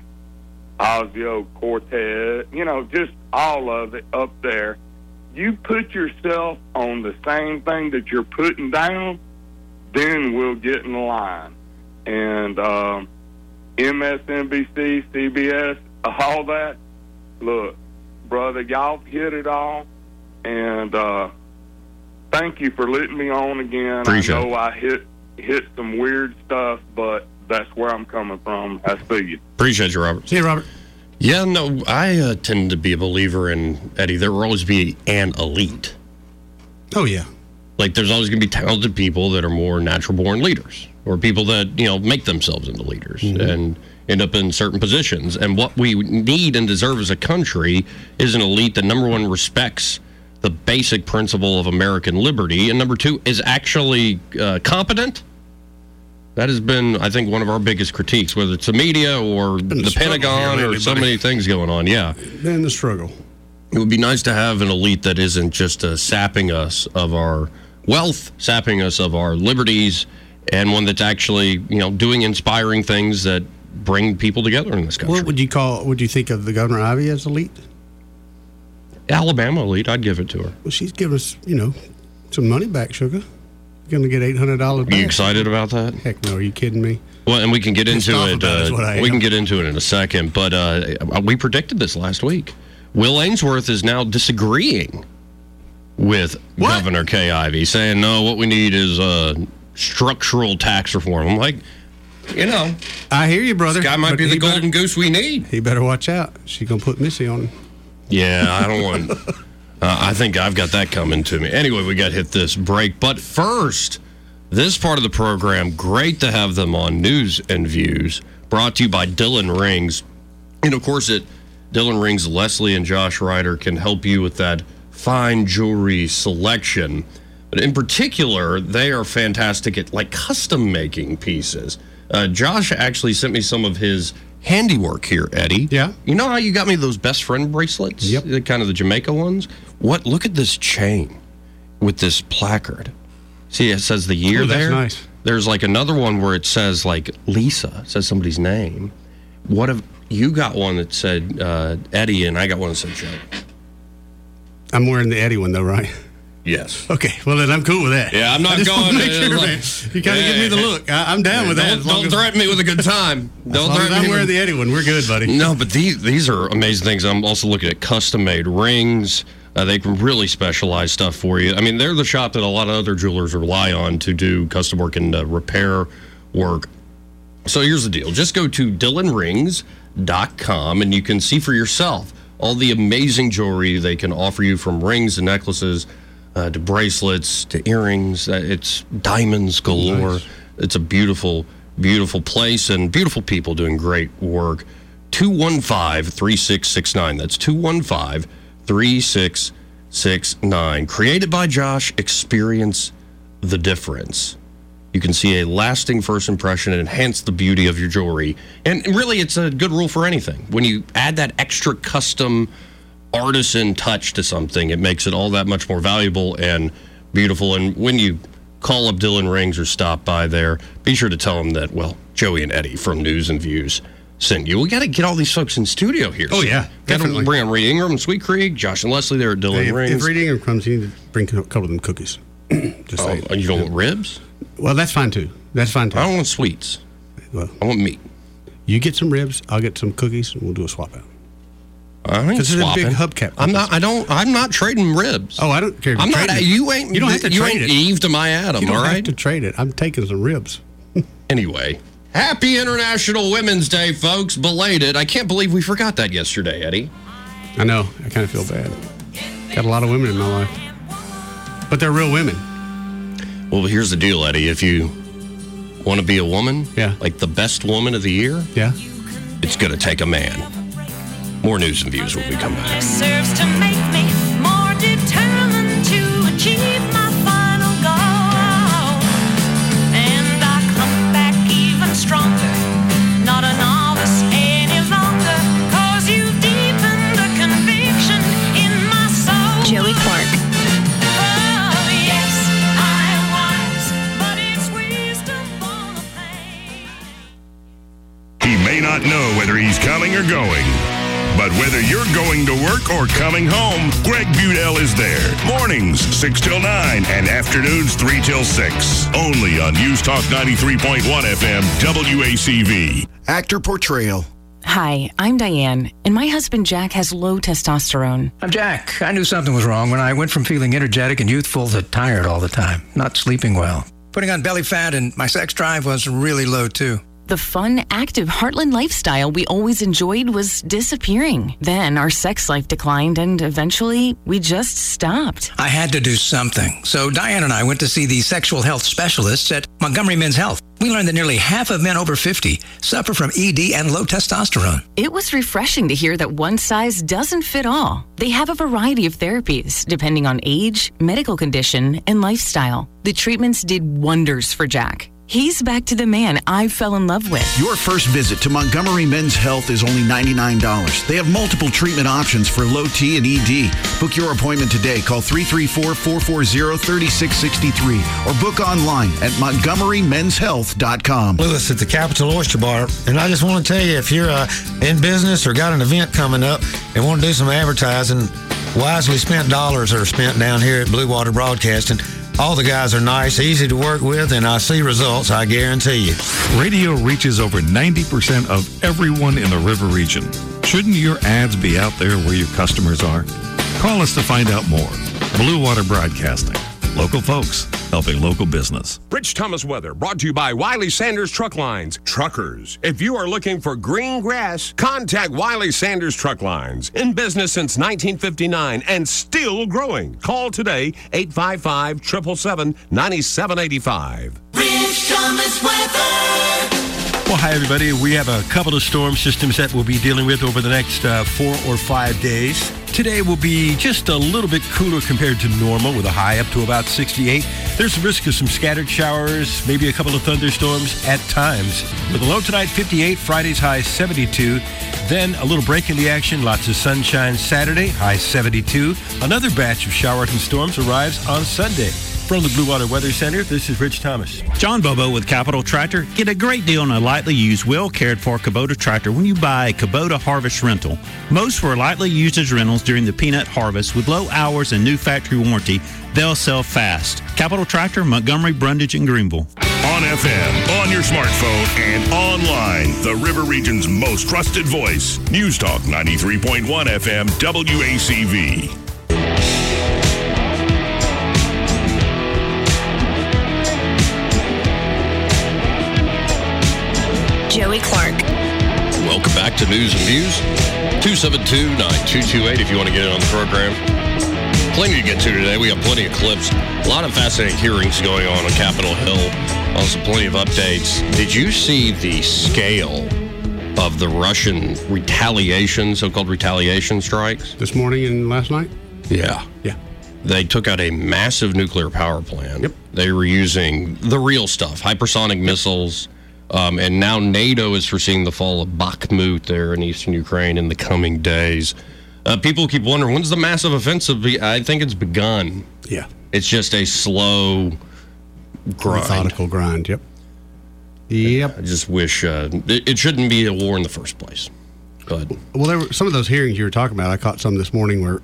Ocasio-Cortez, you know, just all of it up there. You put yourself on the same thing that you're putting down, then we'll get in line. And um, M S N B C, C B S, all that, look, brother, y'all hit it all. And uh, thank you for letting me on again. Appreciate I know I hit hit some weird stuff, but that's where I'm coming from. I see you. Appreciate you, Robert. See you, Robert. Yeah, no, I uh, tend to be a believer in, Eddie, there will always be an elite. Oh, yeah. Like, there's always going to be talented people that are more natural-born leaders, or people that, you know, make themselves into leaders Mhm. and end up in certain positions. And what we need and deserve as a country is an elite that, number one, respects the basic principle of American liberty, and number two, is actually uh, competent. That has been, I think, one of our biggest critiques, whether it's the media or the struggle Pentagon here or lately, so buddy. many things going on. Yeah. Then the struggle. It would be nice to have an elite that isn't just uh, sapping us of our wealth, sapping us of our liberties, and one that's actually, you know, doing inspiring things that bring people together in this country. What would you call, would you think of the Governor Ivy as elite? Alabama elite, I'd give it to her. Well, she's giving us, you know, some money back, sugar. You're going to get eight hundred dollars back. Are you excited about that? Heck no, are you kidding me? Well, and we can get Pissed into off it. about it is what I Uh, we am. can get into it in a second, but uh, we predicted this last week. Will Ainsworth is now disagreeing with What? Governor Kay Ivey, saying, no, what we need is uh, structural tax reform. I'm like, you know. I hear you, brother. This guy might but be the he golden better- goose we need. He better watch out. She's going to put Missy on him. Yeah, I don't want. Uh, I think I've got that coming to me. Anyway, we got to hit this break. But first, this part of the program, great to have them on News and Views, brought to you by Dylan Rings. And of course, at Dylan Rings, Leslie and Josh Ryder can help you with that fine jewelry selection. But in particular, they are fantastic at like custom making pieces. Uh, Josh actually sent me some of his handiwork here, Eddie. Yeah. You know how you got me those best friend bracelets? Yep. The, kind of the Jamaica ones? What? Look at this chain with this placard. See, it says the year Ooh, that's there. nice. There's like another one where it says like Lisa, it says somebody's name. What if you got one that said uh, Eddie and I got one that said Joe? I'm wearing the Eddie one, though, right? Yes. Okay, well, then I'm cool with that. Yeah, I'm not I just going wanna make to- sure, like- man. You kind of Yeah, give me the yeah. look. I, I'm down with that. Don't, as long don't as- threaten me with a good time. As Don't long as threaten I'm me wearing with- the Eddie one. We're good, buddy. No, but these these are amazing things. I'm also looking at custom-made rings. Uh, they can really specialize stuff for you. I mean, they're the shop that a lot of other jewelers rely on to do custom work and uh, repair work. So here's the deal. Just go to dylan rings dot com and you can see for yourself all the amazing jewelry they can offer you, from rings and necklaces uh, to bracelets to earrings. Uh, it's diamonds galore. Nice. It's a beautiful, beautiful place and beautiful people doing great work. two one five, three six six nine. That's two one five, three six six nine. Created by Josh. Experience the difference. You can see a lasting first impression and enhance the beauty of your jewelry. And really, it's a good rule for anything. When you add that extra custom artisan touch to something, it makes it all that much more valuable and beautiful. And when you call up Dylan Rings or stop by there, be sure to tell them that, well, Joey and Eddie from News and Views sent you. We got to get all these folks in studio here. Oh, yeah, Got to definitely. bring on Reed Ingram and Sweet Creek, Josh and Leslie there at Dylan Hey, if, Rings. if Reed Ingram comes, you need to bring a couple of them cookies. Just oh, saying. you don't want ribs? Well, that's fine, too. That's fine, too. I don't want sweets. Well, I want meat. You get some ribs, I'll get some cookies, and we'll do a swap out. I ain't This is a swapping. big hubcap. I'm not. I don't. I'm not trading ribs. Oh, I don't care if I'm you not. trade it. You ain't. You don't have to you trade ain't it. Eve to my Adam. You don't all have right. to trade it. I'm taking some ribs. Anyway, happy International Women's Day, folks. Belated. I can't believe we forgot that yesterday, Eddie. I know. I kind of feel bad. Got a lot of women in my life, but they're real women. Well, here's the deal, Eddie. If you want to be a woman, yeah, like the best woman of the year, yeah, it's going to take a man. More News and Views when we come back. Serves to make me more determined to achieve my final goal. And I come back even stronger, not a novice any longer, cause you deepened the conviction in my soul. Joey Clark. Oh, yes, I was, but it's wisdom born of pain. He may not know whether he's coming or going, but whether you're going to work or coming home, Greg Budell is there. Mornings, six till nine, and afternoons, three till six. Only on News Talk ninety-three point one F M, W A C V. Actor portrayal. Hi, I'm Diane, and my husband Jack has low testosterone. I'm Jack. I knew something was wrong when I went from feeling energetic and youthful to tired all the time, not sleeping well. Putting on belly fat and my sex drive was really low, too. The fun, active Heartland lifestyle we always enjoyed was disappearing. Then our sex life declined, and eventually we just stopped. I had to do something. So Diane and I went to see the sexual health specialists at Montgomery Men's Health. We learned that nearly half of men over fifty suffer from E D and low testosterone. It was refreshing to hear that one size doesn't fit all. They have a variety of therapies depending on age, medical condition, and lifestyle. The treatments did wonders for Jack. He's back to the man I fell in love with. Your first visit to Montgomery Men's Health is only ninety-nine dollars. They have multiple treatment options for low T and E D. Book your appointment today. Call three three four, four four zero, three six six three or book online at montgomery men's health dot com. Lewis at the Capital Oyster Bar, and I just want to tell you, if you're uh, in business or got an event coming up and want to do some advertising, wisely spent dollars are spent down here at Blue Water Broadcasting. All the guys are nice, easy to work with, and I see results, I guarantee you. Radio reaches over ninety percent of everyone in the river region. Shouldn't your ads be out there where your customers are? Call us to find out more. Blue Water Broadcasting. Local folks helping local business. Rich Thomas Weather brought to you by Wiley Sanders Truck Lines. Truckers, if you are looking for green grass, contact Wiley Sanders Truck Lines. In business since nineteen fifty-nine and still growing. Call today, eight five five, seven seven seven, nine seven eight five. Rich Thomas Weather. Well, hi, everybody. We have a couple of storm systems that we'll be dealing with over the next uh, four or five days. Today will be just a little bit cooler compared to normal with a high up to about sixty-eight. There's a risk of some scattered showers, maybe a couple of thunderstorms at times. With a low tonight, fifty-eight, Friday's high seventy-two. Then a little break in the action, lots of sunshine Saturday, high seventy-two. Another batch of showers and storms arrives on Sunday. From the Blue Water Weather Center, this is Rich Thomas. John Bobo with Capital Tractor. Get a great deal on a lightly used, well-cared-for Kubota tractor when you buy a Kubota Harvest rental. Most were lightly used as rentals during the peanut harvest. With low hours and new factory warranty, they'll sell fast. Capital Tractor, Montgomery, Brundage, and Greenville. On F M, on your smartphone, and online, the River Region's most trusted voice. News Talk ninety-three point one F M, W A C V. Joey Clark. Welcome back to News and Views. two seven two, nine two two eight if you want to get in on the program. Plenty to get to today. We have plenty of clips. A lot of fascinating hearings going on on Capitol Hill. Also plenty of updates. Did you see the scale of the Russian retaliation, so-called retaliation strikes? This morning and last night? Yeah. Yeah. They took out a massive nuclear power plant. Yep. They were using the real stuff, hypersonic missiles. Um, and now NATO is foreseeing the fall of Bakhmut there in eastern Ukraine in the coming days. Uh, people keep wondering, when's the massive offensive? Be- I think it's begun. Yeah. It's just a slow grind. Methodical grind, yep. Yep. I just wish uh, it, it shouldn't be a war in the first place. But Well, there were some of those hearings you were talking about. I caught some this morning where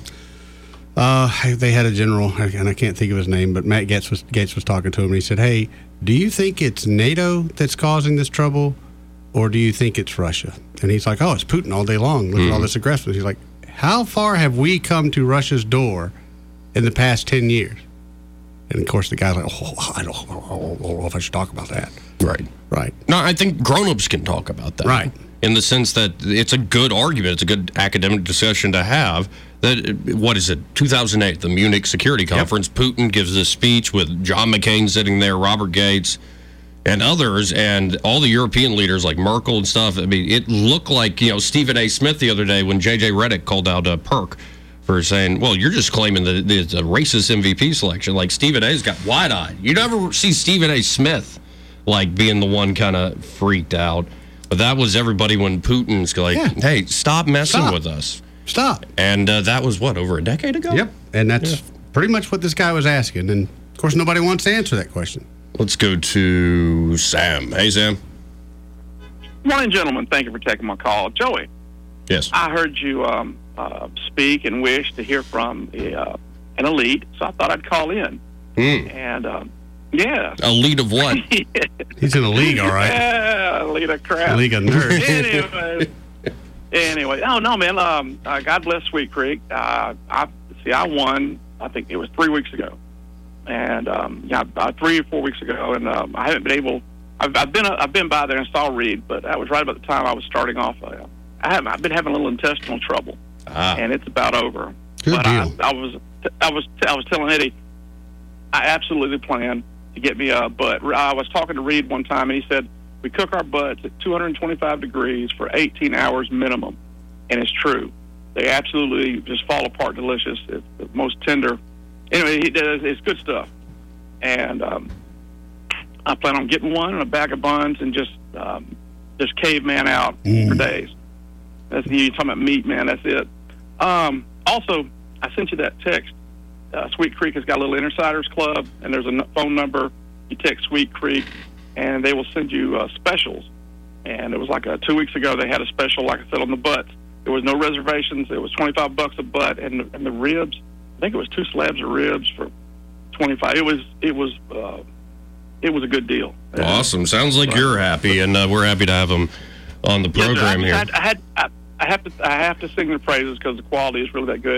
uh, they had a general, and I can't think of his name, but Matt Gaetz was, Gaetz was talking to him, and he said, hey, do you think it's NATO that's causing this trouble, or do you think it's Russia? And he's like, oh, it's Putin all day long. Look mm. at all this aggressiveness. He's like, how far have we come to Russia's door in the past ten years? And, of course, the guy's like, oh, I don't, I don't know if I should talk about that. Right. Right. No, I think grown-ups can talk about that. Right. In the sense that it's a good argument. It's a good academic discussion to have. That, what is it, two thousand eight, the Munich Security Conference, yep. Putin gives this speech with John McCain sitting there, Robert Gates, and others, and all the European leaders like Merkel and stuff. I mean, it looked like, you know, Stephen A. Smith the other day when J J. Redick called out uh, Perk for saying, well, you're just claiming that it's a racist M V P selection. Like, Stephen A.'s got wide-eyed. You never see Stephen A. Smith, like, being the one kind of freaked out. But that was everybody when Putin's like, yeah. hey, stop messing stop. with us. Stop. And uh, that was, what, over a decade ago? Yep. And that's yeah. pretty much what this guy was asking. And, of course, nobody wants to answer that question. Let's go to Sam. Hey, Sam. Morning, gentlemen. Thank you for taking my call. Joey. Yes. I heard you um, uh, speak and wish to hear from a, uh, an elite, so I thought I'd call in. Mm. And, um, yeah. Elite of what? He's in a league, all right. Yeah, a league of crap. A league of nerds. Anyway. Anyway, oh no, man. Um, uh, God bless Sweet Creek. Uh, I see. I won. I think it was three weeks ago, and um, yeah, uh, three or four weeks ago, and um, I haven't been able. I've, I've been. Uh, I've been by there and saw Reed, but that was right about the time I was starting off. Uh, I haven't. I've been having a little intestinal trouble, ah. and it's about over. Good but deal. I, I was. I was. I was telling Eddie, I absolutely plan to get me a butt. I was talking to Reed one time, and he said, we cook our butts at two hundred twenty-five degrees for eighteen hours minimum. And it's true. They absolutely just fall apart delicious. It's the most tender. Anyway, he does, it's good stuff. And um, I plan on getting one and a bag of buns and just um, just caveman out mm. for days. That's you talking about meat, man. That's it. Um, also, I sent you that text. Uh, Sweet Creek has got a little Insiders Club, and there's a n- phone number. You text Sweet Creek, and they will send you uh, specials. And it was like a, two weeks ago, they had a special, like I said, on the butts. There was no reservations. It was twenty-five bucks a butt, and the, and the ribs. I think it was two slabs of ribs for twenty-five. It was it was uh, it was a good deal. Awesome. Sounds like you're happy, and uh, we're happy to have them on the program yes, I, here. I, I had I, I have to I have to sing their praises because the quality is really that good.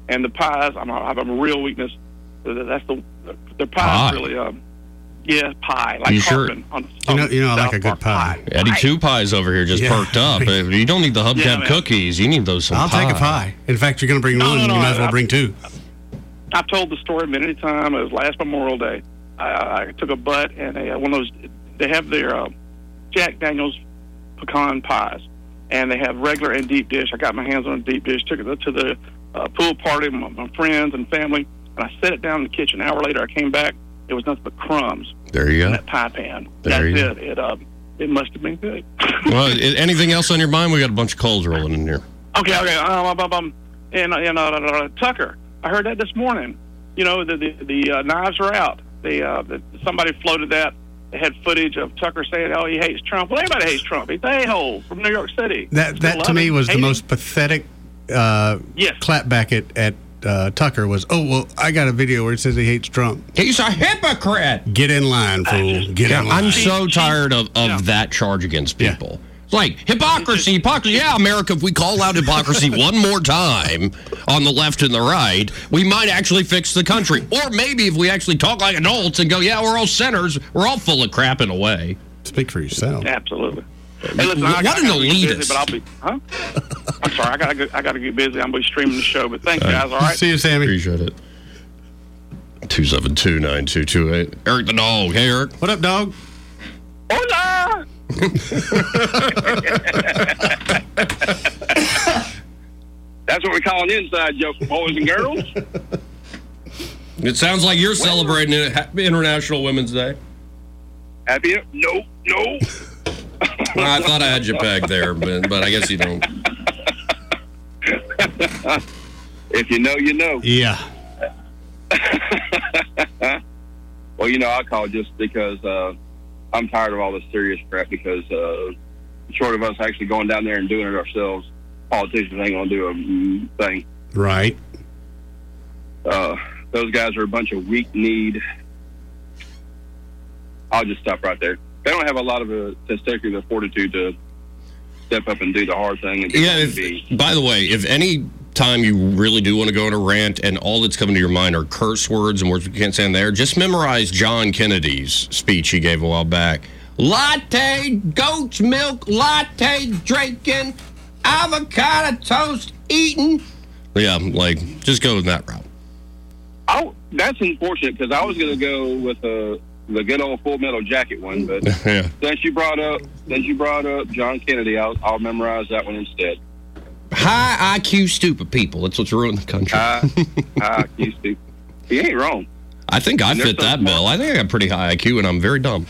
And the pies, I'm a, I'm a real weakness. That's the the pie, Pie. really. Um, yeah, pie like You sure? Carpin on, You know, you know, I like South a good Park pie. Eddie Two Pies over here just Yeah. perked up. Uh, You don't need the hubcap Yeah, man. cookies. You need those some I'll pie. take a pie. In fact, you're going to bring No, one. no, no, you might as well I- bring two. I've told the story many times. It was last Memorial Day. I, I took a butt and a, one of those. They have their uh, Jack Daniel's pecan pies, and they have regular and deep dish. I got my hands on a deep dish. Took it to the uh, pool party with my, my friends and family, and I set it down in the kitchen. An hour later, I came back. It was nothing but crumbs There you in go. that pie pan. There That's you go. it. It uh, it must have been good. Well, i- anything else on your mind? We got a bunch of calls rolling in here. Okay, okay. Um, um, um, and and uh, uh, Tucker, I heard that this morning. You know, the the, the uh, knives are out. They uh, the, somebody floated that. They had footage of Tucker saying, "Oh, he hates Trump." Well, everybody hates Trump. He's a a-hole from New York City. That Still that love to me him, was the hate him. most pathetic uh, Yes. clapback at, at uh, Tucker was, oh, well, I got a video where it says he hates Trump. He's a hypocrite. Get in line, fool. Get Yeah, in line. I'm so tired of, of that charge against people. It's like hypocrisy, hypocrisy. Yeah, America, if we call out hypocrisy one more time on the left and the right, we might actually fix the country. Or maybe if we actually talk like adults and go, yeah, we're all sinners, we're all full of crap in a way. Speak for yourself. Absolutely. Hey, listen, What I, an I gotta get busy, elitist. but I'll be, huh? I'm sorry, I gotta go, I gotta get busy. I'm gonna be streaming the show, but thank you guys. All right. See you, Sammy. Appreciate it. two seven two, nine two two eight. Eric the dog. Hey, Eric. What up, dog? Hola. That's what we call an inside joke, boys and girls. It sounds like you're celebrating it. Happy International Women's Day. Happy? No, no. Well, I thought I had you pegged there, but, but I guess you don't. If you know, you know. Yeah. Well, you know, I called just because uh, I'm tired of all this serious crap because uh, short of us actually going down there and doing it ourselves, politicians ain't going to do a mm, thing. Right. Uh, those guys are a bunch of weak-kneed. I'll just stop right there. They don't have a lot of uh, testicular fortitude to step up and do the hard thing. And Yeah, if, by the way, if any time you really do want to go on a rant and all that's coming to your mind are curse words and words you can't say in there, just memorize John Kennedy's speech he gave a while back. Latte, goat's milk, latte drinking, avocado toast eating. Yeah, like, just go that route. Oh, that's unfortunate because I was going to go with uh, the good old Full Metal Jacket one, but Yeah. since you brought up since you brought up John Kennedy, I'll, I'll memorize that one instead. High I Q stupid people. That's what's ruining the country. High, high I Q stupid. He ain't wrong. I think I And they're fit so that smart. bill. I think I got pretty high I Q and I'm very dumb.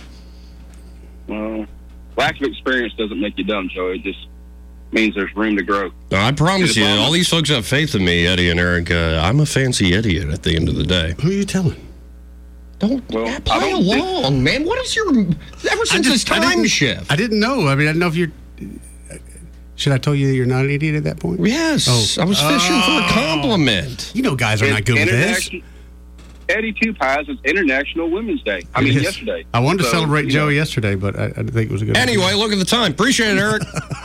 Well, lack of experience doesn't make you dumb, Joe. It just means there's room to grow. No, I promise See, you, the problem- all these folks have faith in me, Eddie and Eric. Uh, I'm a fancy idiot at the end of the day. Who are you telling? Don't well, I play don't think- along, man. What is your... Ever since this I time didn't- shift. I didn't know. I mean, I didn't know if you're. Should I tell you that you're not an idiot at that point? Yes. Oh. I was fishing for a Oh. compliment. You know, guys are not good with this. International- Eddie Two Pies is International Women's Day. I mean, It is. yesterday. I wanted to So, celebrate you Joe know. yesterday, but I, I didn't think it was a good Anyway, idea. look at the time. Appreciate it, Eric.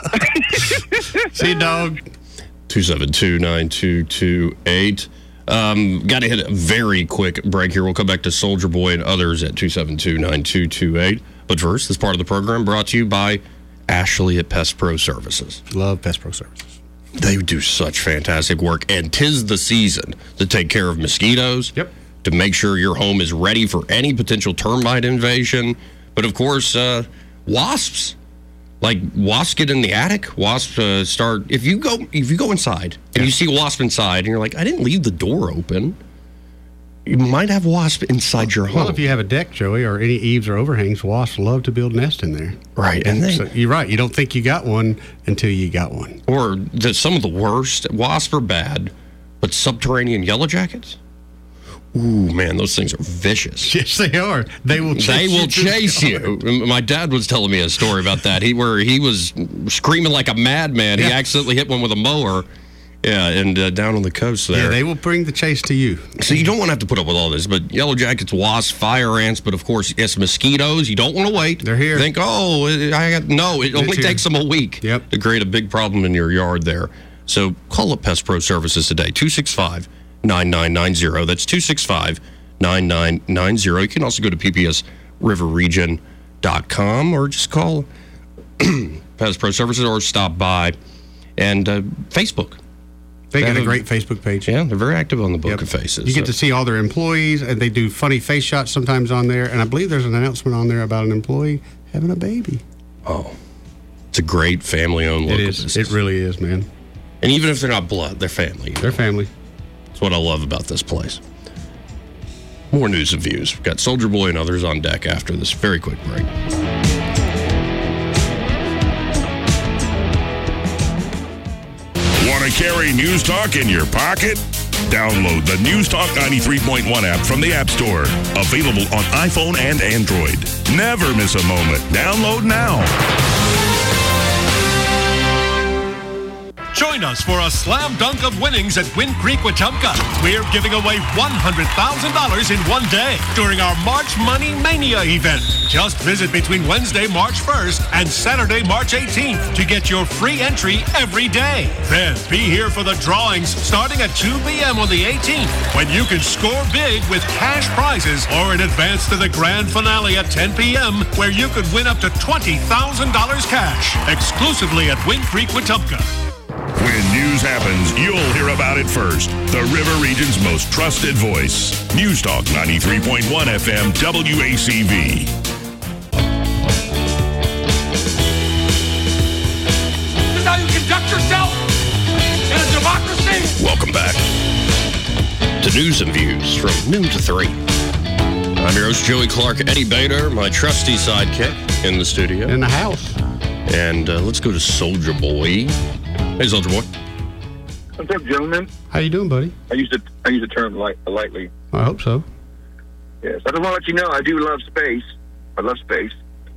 See you, dog. two seven two, nine two two eight. Um, got to hit a very quick break here. We'll come back to Soldier Boy and others at two seven two, nine two two eight. But first, this part of the program brought to you by Ashley at Pest Pro Services. Love Pest Pro Services. They do such fantastic work, and 'tis the season to take care of mosquitoes. Yep. To make sure your home is ready for any potential termite invasion. But of course, uh, wasps. Like wasps get in the attic. Wasps uh, start. If you go, if you go inside and you see a wasp inside, and you're like, I didn't leave the door open. You might have wasp inside your home. Well, if you have a deck, Joey, or any eaves or overhangs, wasps love to build nests in there. Right, and they, So you're right. You don't think you got one until you got one. or the, some of the worst wasps are bad, but subterranean yellow jackets. Ooh, man, those things are vicious. Yes, they are. They will. Chase They will you to the chase you. car. My dad was telling me a story about that. He where he was screaming like a madman. He Yeah. accidentally hit one with a mower. Yeah, and uh, down on the coast there. Yeah, they will bring the chase to you. So you don't want to have to put up with all this, but yellow jackets, wasps, fire ants, but of course, yes, mosquitoes. You don't want to wait. They're here. Think, oh, I got no. It only here. takes them a week Yep. to create a big problem in your yard there. So call up Pest Pro Services today, two six five, nine nine nine zero. That's two six five, nine nine nine zero. You can also go to p p s river region dot com or just call Pez Pro Services or stop by. And uh, Facebook. They got a great Facebook page. Yeah, they're very active on the Book yep. of Faces. You get so. to see all their employees, and they do funny face shots sometimes on there. And I believe there's an announcement on there about an employee having a baby. Oh, it's a great family-owned local It is. business. It really is, man. And even if they're not blood, they're family. They're family. That's what I love about this place. More news and views. We've got Soldier Boy and others on deck after this very quick break. Want to carry News Talk in your pocket? Download the News Talk ninety-three point one app from the App Store. Available on iPhone and Android. Never miss a moment. Download now. Join us for a slam dunk of winnings at Wind Creek Wetumpka. We're giving away one hundred thousand dollars in one day during our March Money Mania event. Just visit between Wednesday, March first and Saturday, March eighteenth to get your free entry every day. Then be here for the drawings starting at two p.m. on the eighteenth, when you can score big with cash prizes or in advance to the grand finale at ten p.m. where you could win up to twenty thousand dollars cash exclusively at Wind Creek Wetumpka. When news happens, you'll hear about it first. The River Region's most trusted voice. News Talk ninety-three point one F M W A C V. This is how you conduct yourself in a democracy? Welcome back to News and Views from noon to three. I'm your host, Joey Clark. Eddie Bader, my trusty sidekick in the studio. In the house. And uh, let's go to Soldier Boy. Hey, Soldier Boy. What's up, gentlemen? How you doing, buddy? I use the I use the term light, lightly. I hope so. Yes, I just want to let you know I do love space. I love space.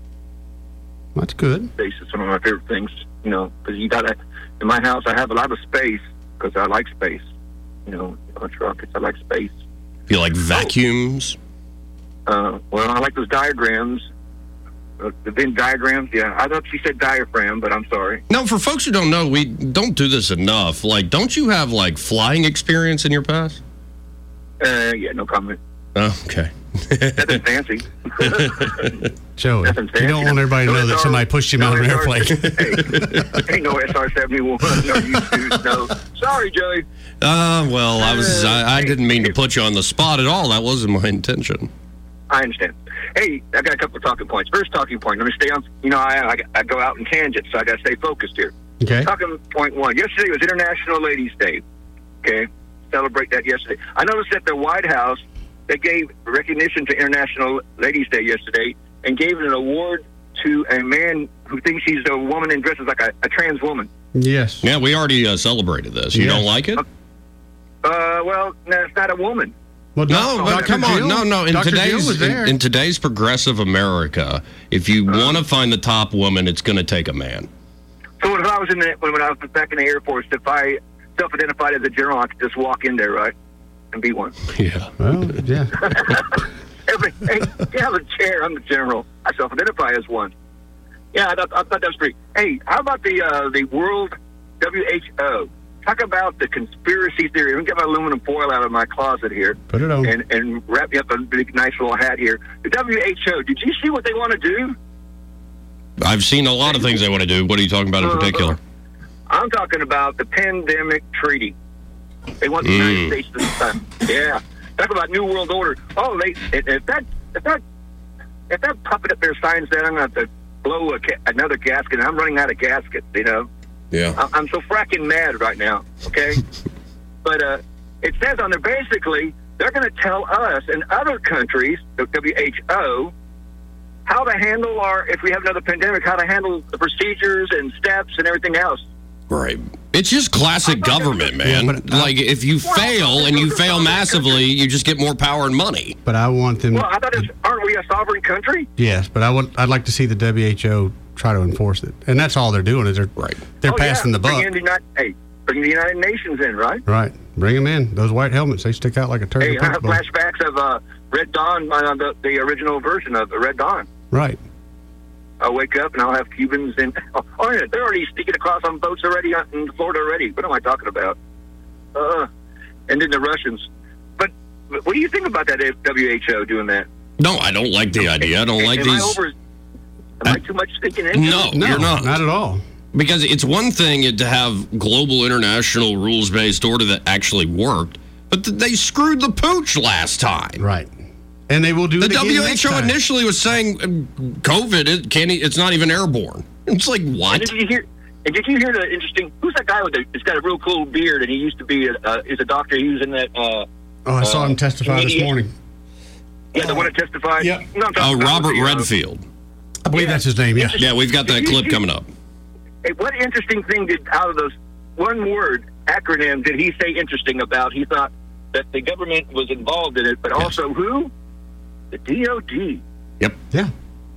That's good. Space is one of my favorite things. You know, because you gotta. In my house, I have a lot of space because I like space. You know, on truck, I like space. You like vacuums? Uh, well, I like those diagrams. Uh, the Venn diagrams, yeah. I thought she said diaphragm, but I'm sorry. No, for folks who don't know, we don't do this enough. Like, don't you have, like, flying experience in your past? Uh, yeah, no comment. Oh, okay. Nothing fancy. Joey, Nothing fancy. you don't want everybody to know that somebody pushed him no, out of an S R airplane. Hey, ain't no S R seventy-one. No, you two, no. Sorry, Joey. Uh, well, I was I, I didn't mean to put you on the spot at all. That wasn't my intention. I understand. Hey, I got a couple of talking points. First talking point, let me stay on, you know, I, I, I go out in tangents, so I got to stay focused here. Okay. Talking point one, yesterday was International Ladies' Day, okay? Celebrate that yesterday. I noticed at the White House, they gave recognition to International Ladies' Day yesterday and gave an award to a man who thinks he's a woman and dresses like a, a trans woman. Yes. Yeah, we already uh, celebrated this. You yes. don't like it? Uh, uh, well, no, it's not a woman. Well, no, but come on, Jill, no, no. In Doctor today's Jill was there. in, in today's progressive America, if you Uh-huh. want to find the top woman, it's going to take a man. So if I was in the, when I was back in the Air Force, if I self-identified as a general, I could just walk in there, right, and be one. Yeah. Well, yeah. Every, hey, you have a chair. I'm the general. I self-identify as one. Yeah, I thought, I thought that was great. Hey, how about the uh, the World W H O? Talk about the conspiracy theory. Let me get my aluminum foil out of my closet here. Put it on. And, and wrap me up in a big, nice little hat here. The W H O, did you see what they want to do? I've seen a lot of things they want to do. What are you talking about in Uh, particular? I'm talking about the pandemic treaty. They want the Mm. United States this time. Yeah. Talk about New World Order. Oh, they if if that if that if that puppet up there signs that, I'm going to have to blow a, another gasket. I'm running out of gaskets, you know. Yeah. I, I'm so fracking mad right now, okay? But uh, it says on there, basically, they're going to tell us and other countries, the W H O, how to handle our, if we have another pandemic, how to handle the procedures and steps and everything else. Right. It's just classic government, man. Yeah, but, uh, like, if you fail and you fail massively, you just get more power and money. But I want them. Well, I thought, it's, aren't we a sovereign country? Yes, but I want. I'd like to see the W H O try to enforce it, and that's all they're doing is they're right. They're Oh, passing yeah. the buck. Bring in the United, hey, bring the United Nations in, right? Right. Bring them in. Those white helmets, they stick out like a turkey. Hey, I have flashbacks of uh, Red Dawn, uh, the, the original version of the Red Dawn. Right. I'll wake up and I'll have Cubans in. Oh, oh yeah, they're already sneaking across on boats already in Florida already. What am I talking about? Uh, and then the Russians. But, but what do you think about that W H O doing that? No, I don't like the idea. I don't like am these. I over, am I too much thinking into No, it? you're not. Not at all. Because it's one thing to have global international rules-based order that actually worked, but th- they screwed the pooch last time. Right. And they will do the it again W H O next time. initially was saying um, COVID, it can't, e- it's not even airborne. It's like, what? And did you hear? And did you hear the interesting? Who's that guy with the? He's got a real cool beard, and he used to be a, uh, is a doctor. He was in that. Uh, Oh, I saw uh, him testify this media. morning. Yeah, the one that testified. Yep. No, I'm talking Oh, about Robert the, uh, Redfield. I believe that's his name, yeah. Yeah, we've got that Did you clip see- coming up. Hey, what interesting thing did out of those one word acronym did he say interesting about? He thought that the government was involved in it, but also who? The D O D. Yep. Yeah.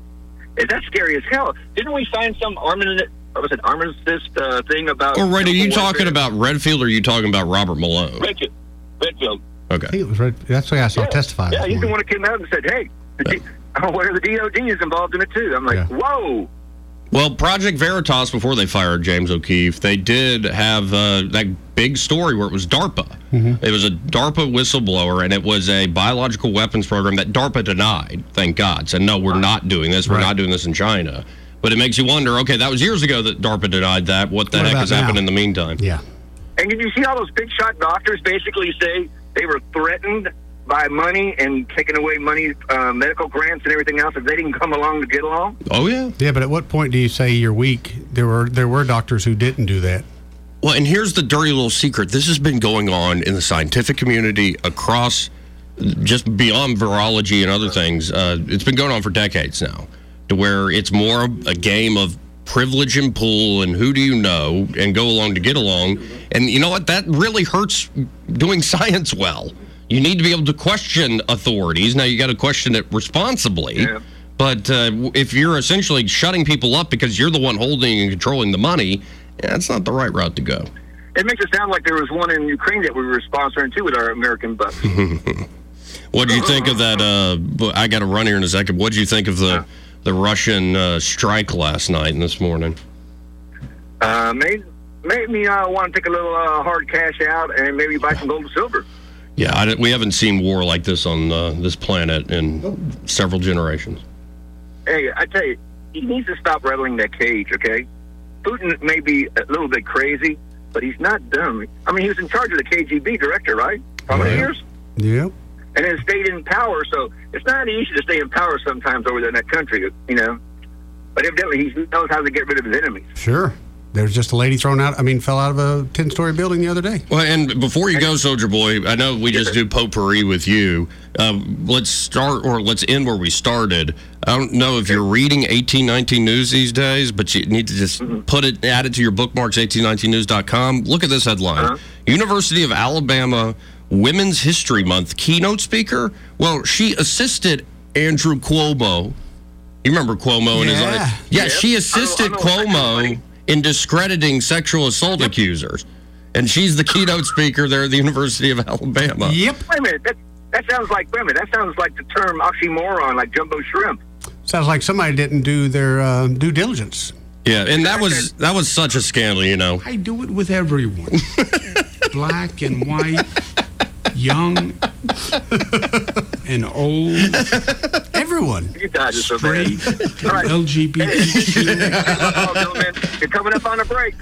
Is that scary as hell? Didn't we find some armament? What was it? Armistice uh, thing about? Or, right, are you chemical talking warfare? about Redfield or are you talking about Robert Malone? Redfield? Redfield. I Okay. think it was Red. That's why I saw testify. Yeah, this he's the morning. one that came out and said, "Hey, the D- oh, where the D O D is involved in it too." I'm like, Yeah. "Whoa!" Well, Project Veritas, before they fired James O'Keefe, they did have uh, that big story where it was DARPA. Mm-hmm. It was a DARPA whistleblower, and it was a biological weapons program that DARPA denied, thank God. Said, no, we're not doing this. We're Right. not doing this in China. But it makes you wonder, okay, that was years ago that DARPA denied that. What the What heck about has happened now? in the meantime? Yeah. And did you see all those big shot doctors basically say they were threatened by money and taking away money, uh, medical grants and everything else if they didn't come along to get along? Oh, yeah. Yeah, but at what point do you say you're weak? There were there were doctors who didn't do that. Well, and here's the dirty little secret. This has been going on in the scientific community across, just beyond virology and other things. Uh, it's been going on for decades now, to where it's more a game of privilege and pull and who do you know and go along to get along. And you know what? That really hurts doing science well. You need to be able to question authorities. Now, you got to question it responsibly. Yeah. But uh, if you're essentially shutting people up because you're the one holding and controlling the money, yeah, that's not the right route to go. It makes it sound like there was one in Ukraine that we were sponsoring too with our American bucks. What do you think of that? Uh, I got to run here in a second. What do you think of the the Russian uh, strike last night and this morning? Uh, made made me uh, want to take a little uh, hard cash out and maybe buy some gold and silver. Yeah, I, we haven't seen war like this on uh, this planet in several generations. Hey, I tell you, he needs to stop rattling that cage, okay? Putin may be a little bit crazy, but he's not dumb. I mean, he was in charge of the K G B director, right? How many years? Yep. And then stayed in power, so it's not easy to stay in power sometimes over there in that country, you know? But evidently he knows how to get rid of his enemies. Sure. There's just a lady thrown out, I mean, fell out of a ten-story building the other day. Well, and before you go, Soldier Boy, I know we just do potpourri with you. Um, let's start, or let's end where we started. I don't know if you're reading eighteen nineteen News these days, but you need to just put it, add it to your bookmarks, eighteen nineteen news dot com. Look at this headline. Uh-huh. University of Alabama Women's History Month keynote speaker. Well, she assisted Andrew Cuomo. You remember Cuomo and his Yeah. life? Yeah, she assisted Cuomo in discrediting sexual assault accusers. And she's the keynote speaker there at the University of Alabama. Yep. Wait a minute, that, that sounds like, wait a minute, that sounds like the term oxymoron, like jumbo shrimp. Sounds like somebody didn't do their uh, due diligence. Yeah, and that was that was such a scandal, you know. I do it with everyone. Black and white, young and old. Everyone. You guys are so bad. Straight, All right. L G B T Q. Oh, gentlemen, you're coming up on a break.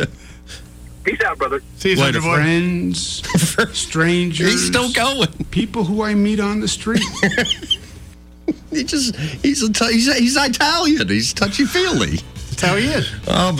Peace out, brother. See you Later, later, boy. friends, strangers. He's still going. People who I meet on the street. He just he's a t- he's, he's Italian. He's touchy feely. That's how he is. Oh,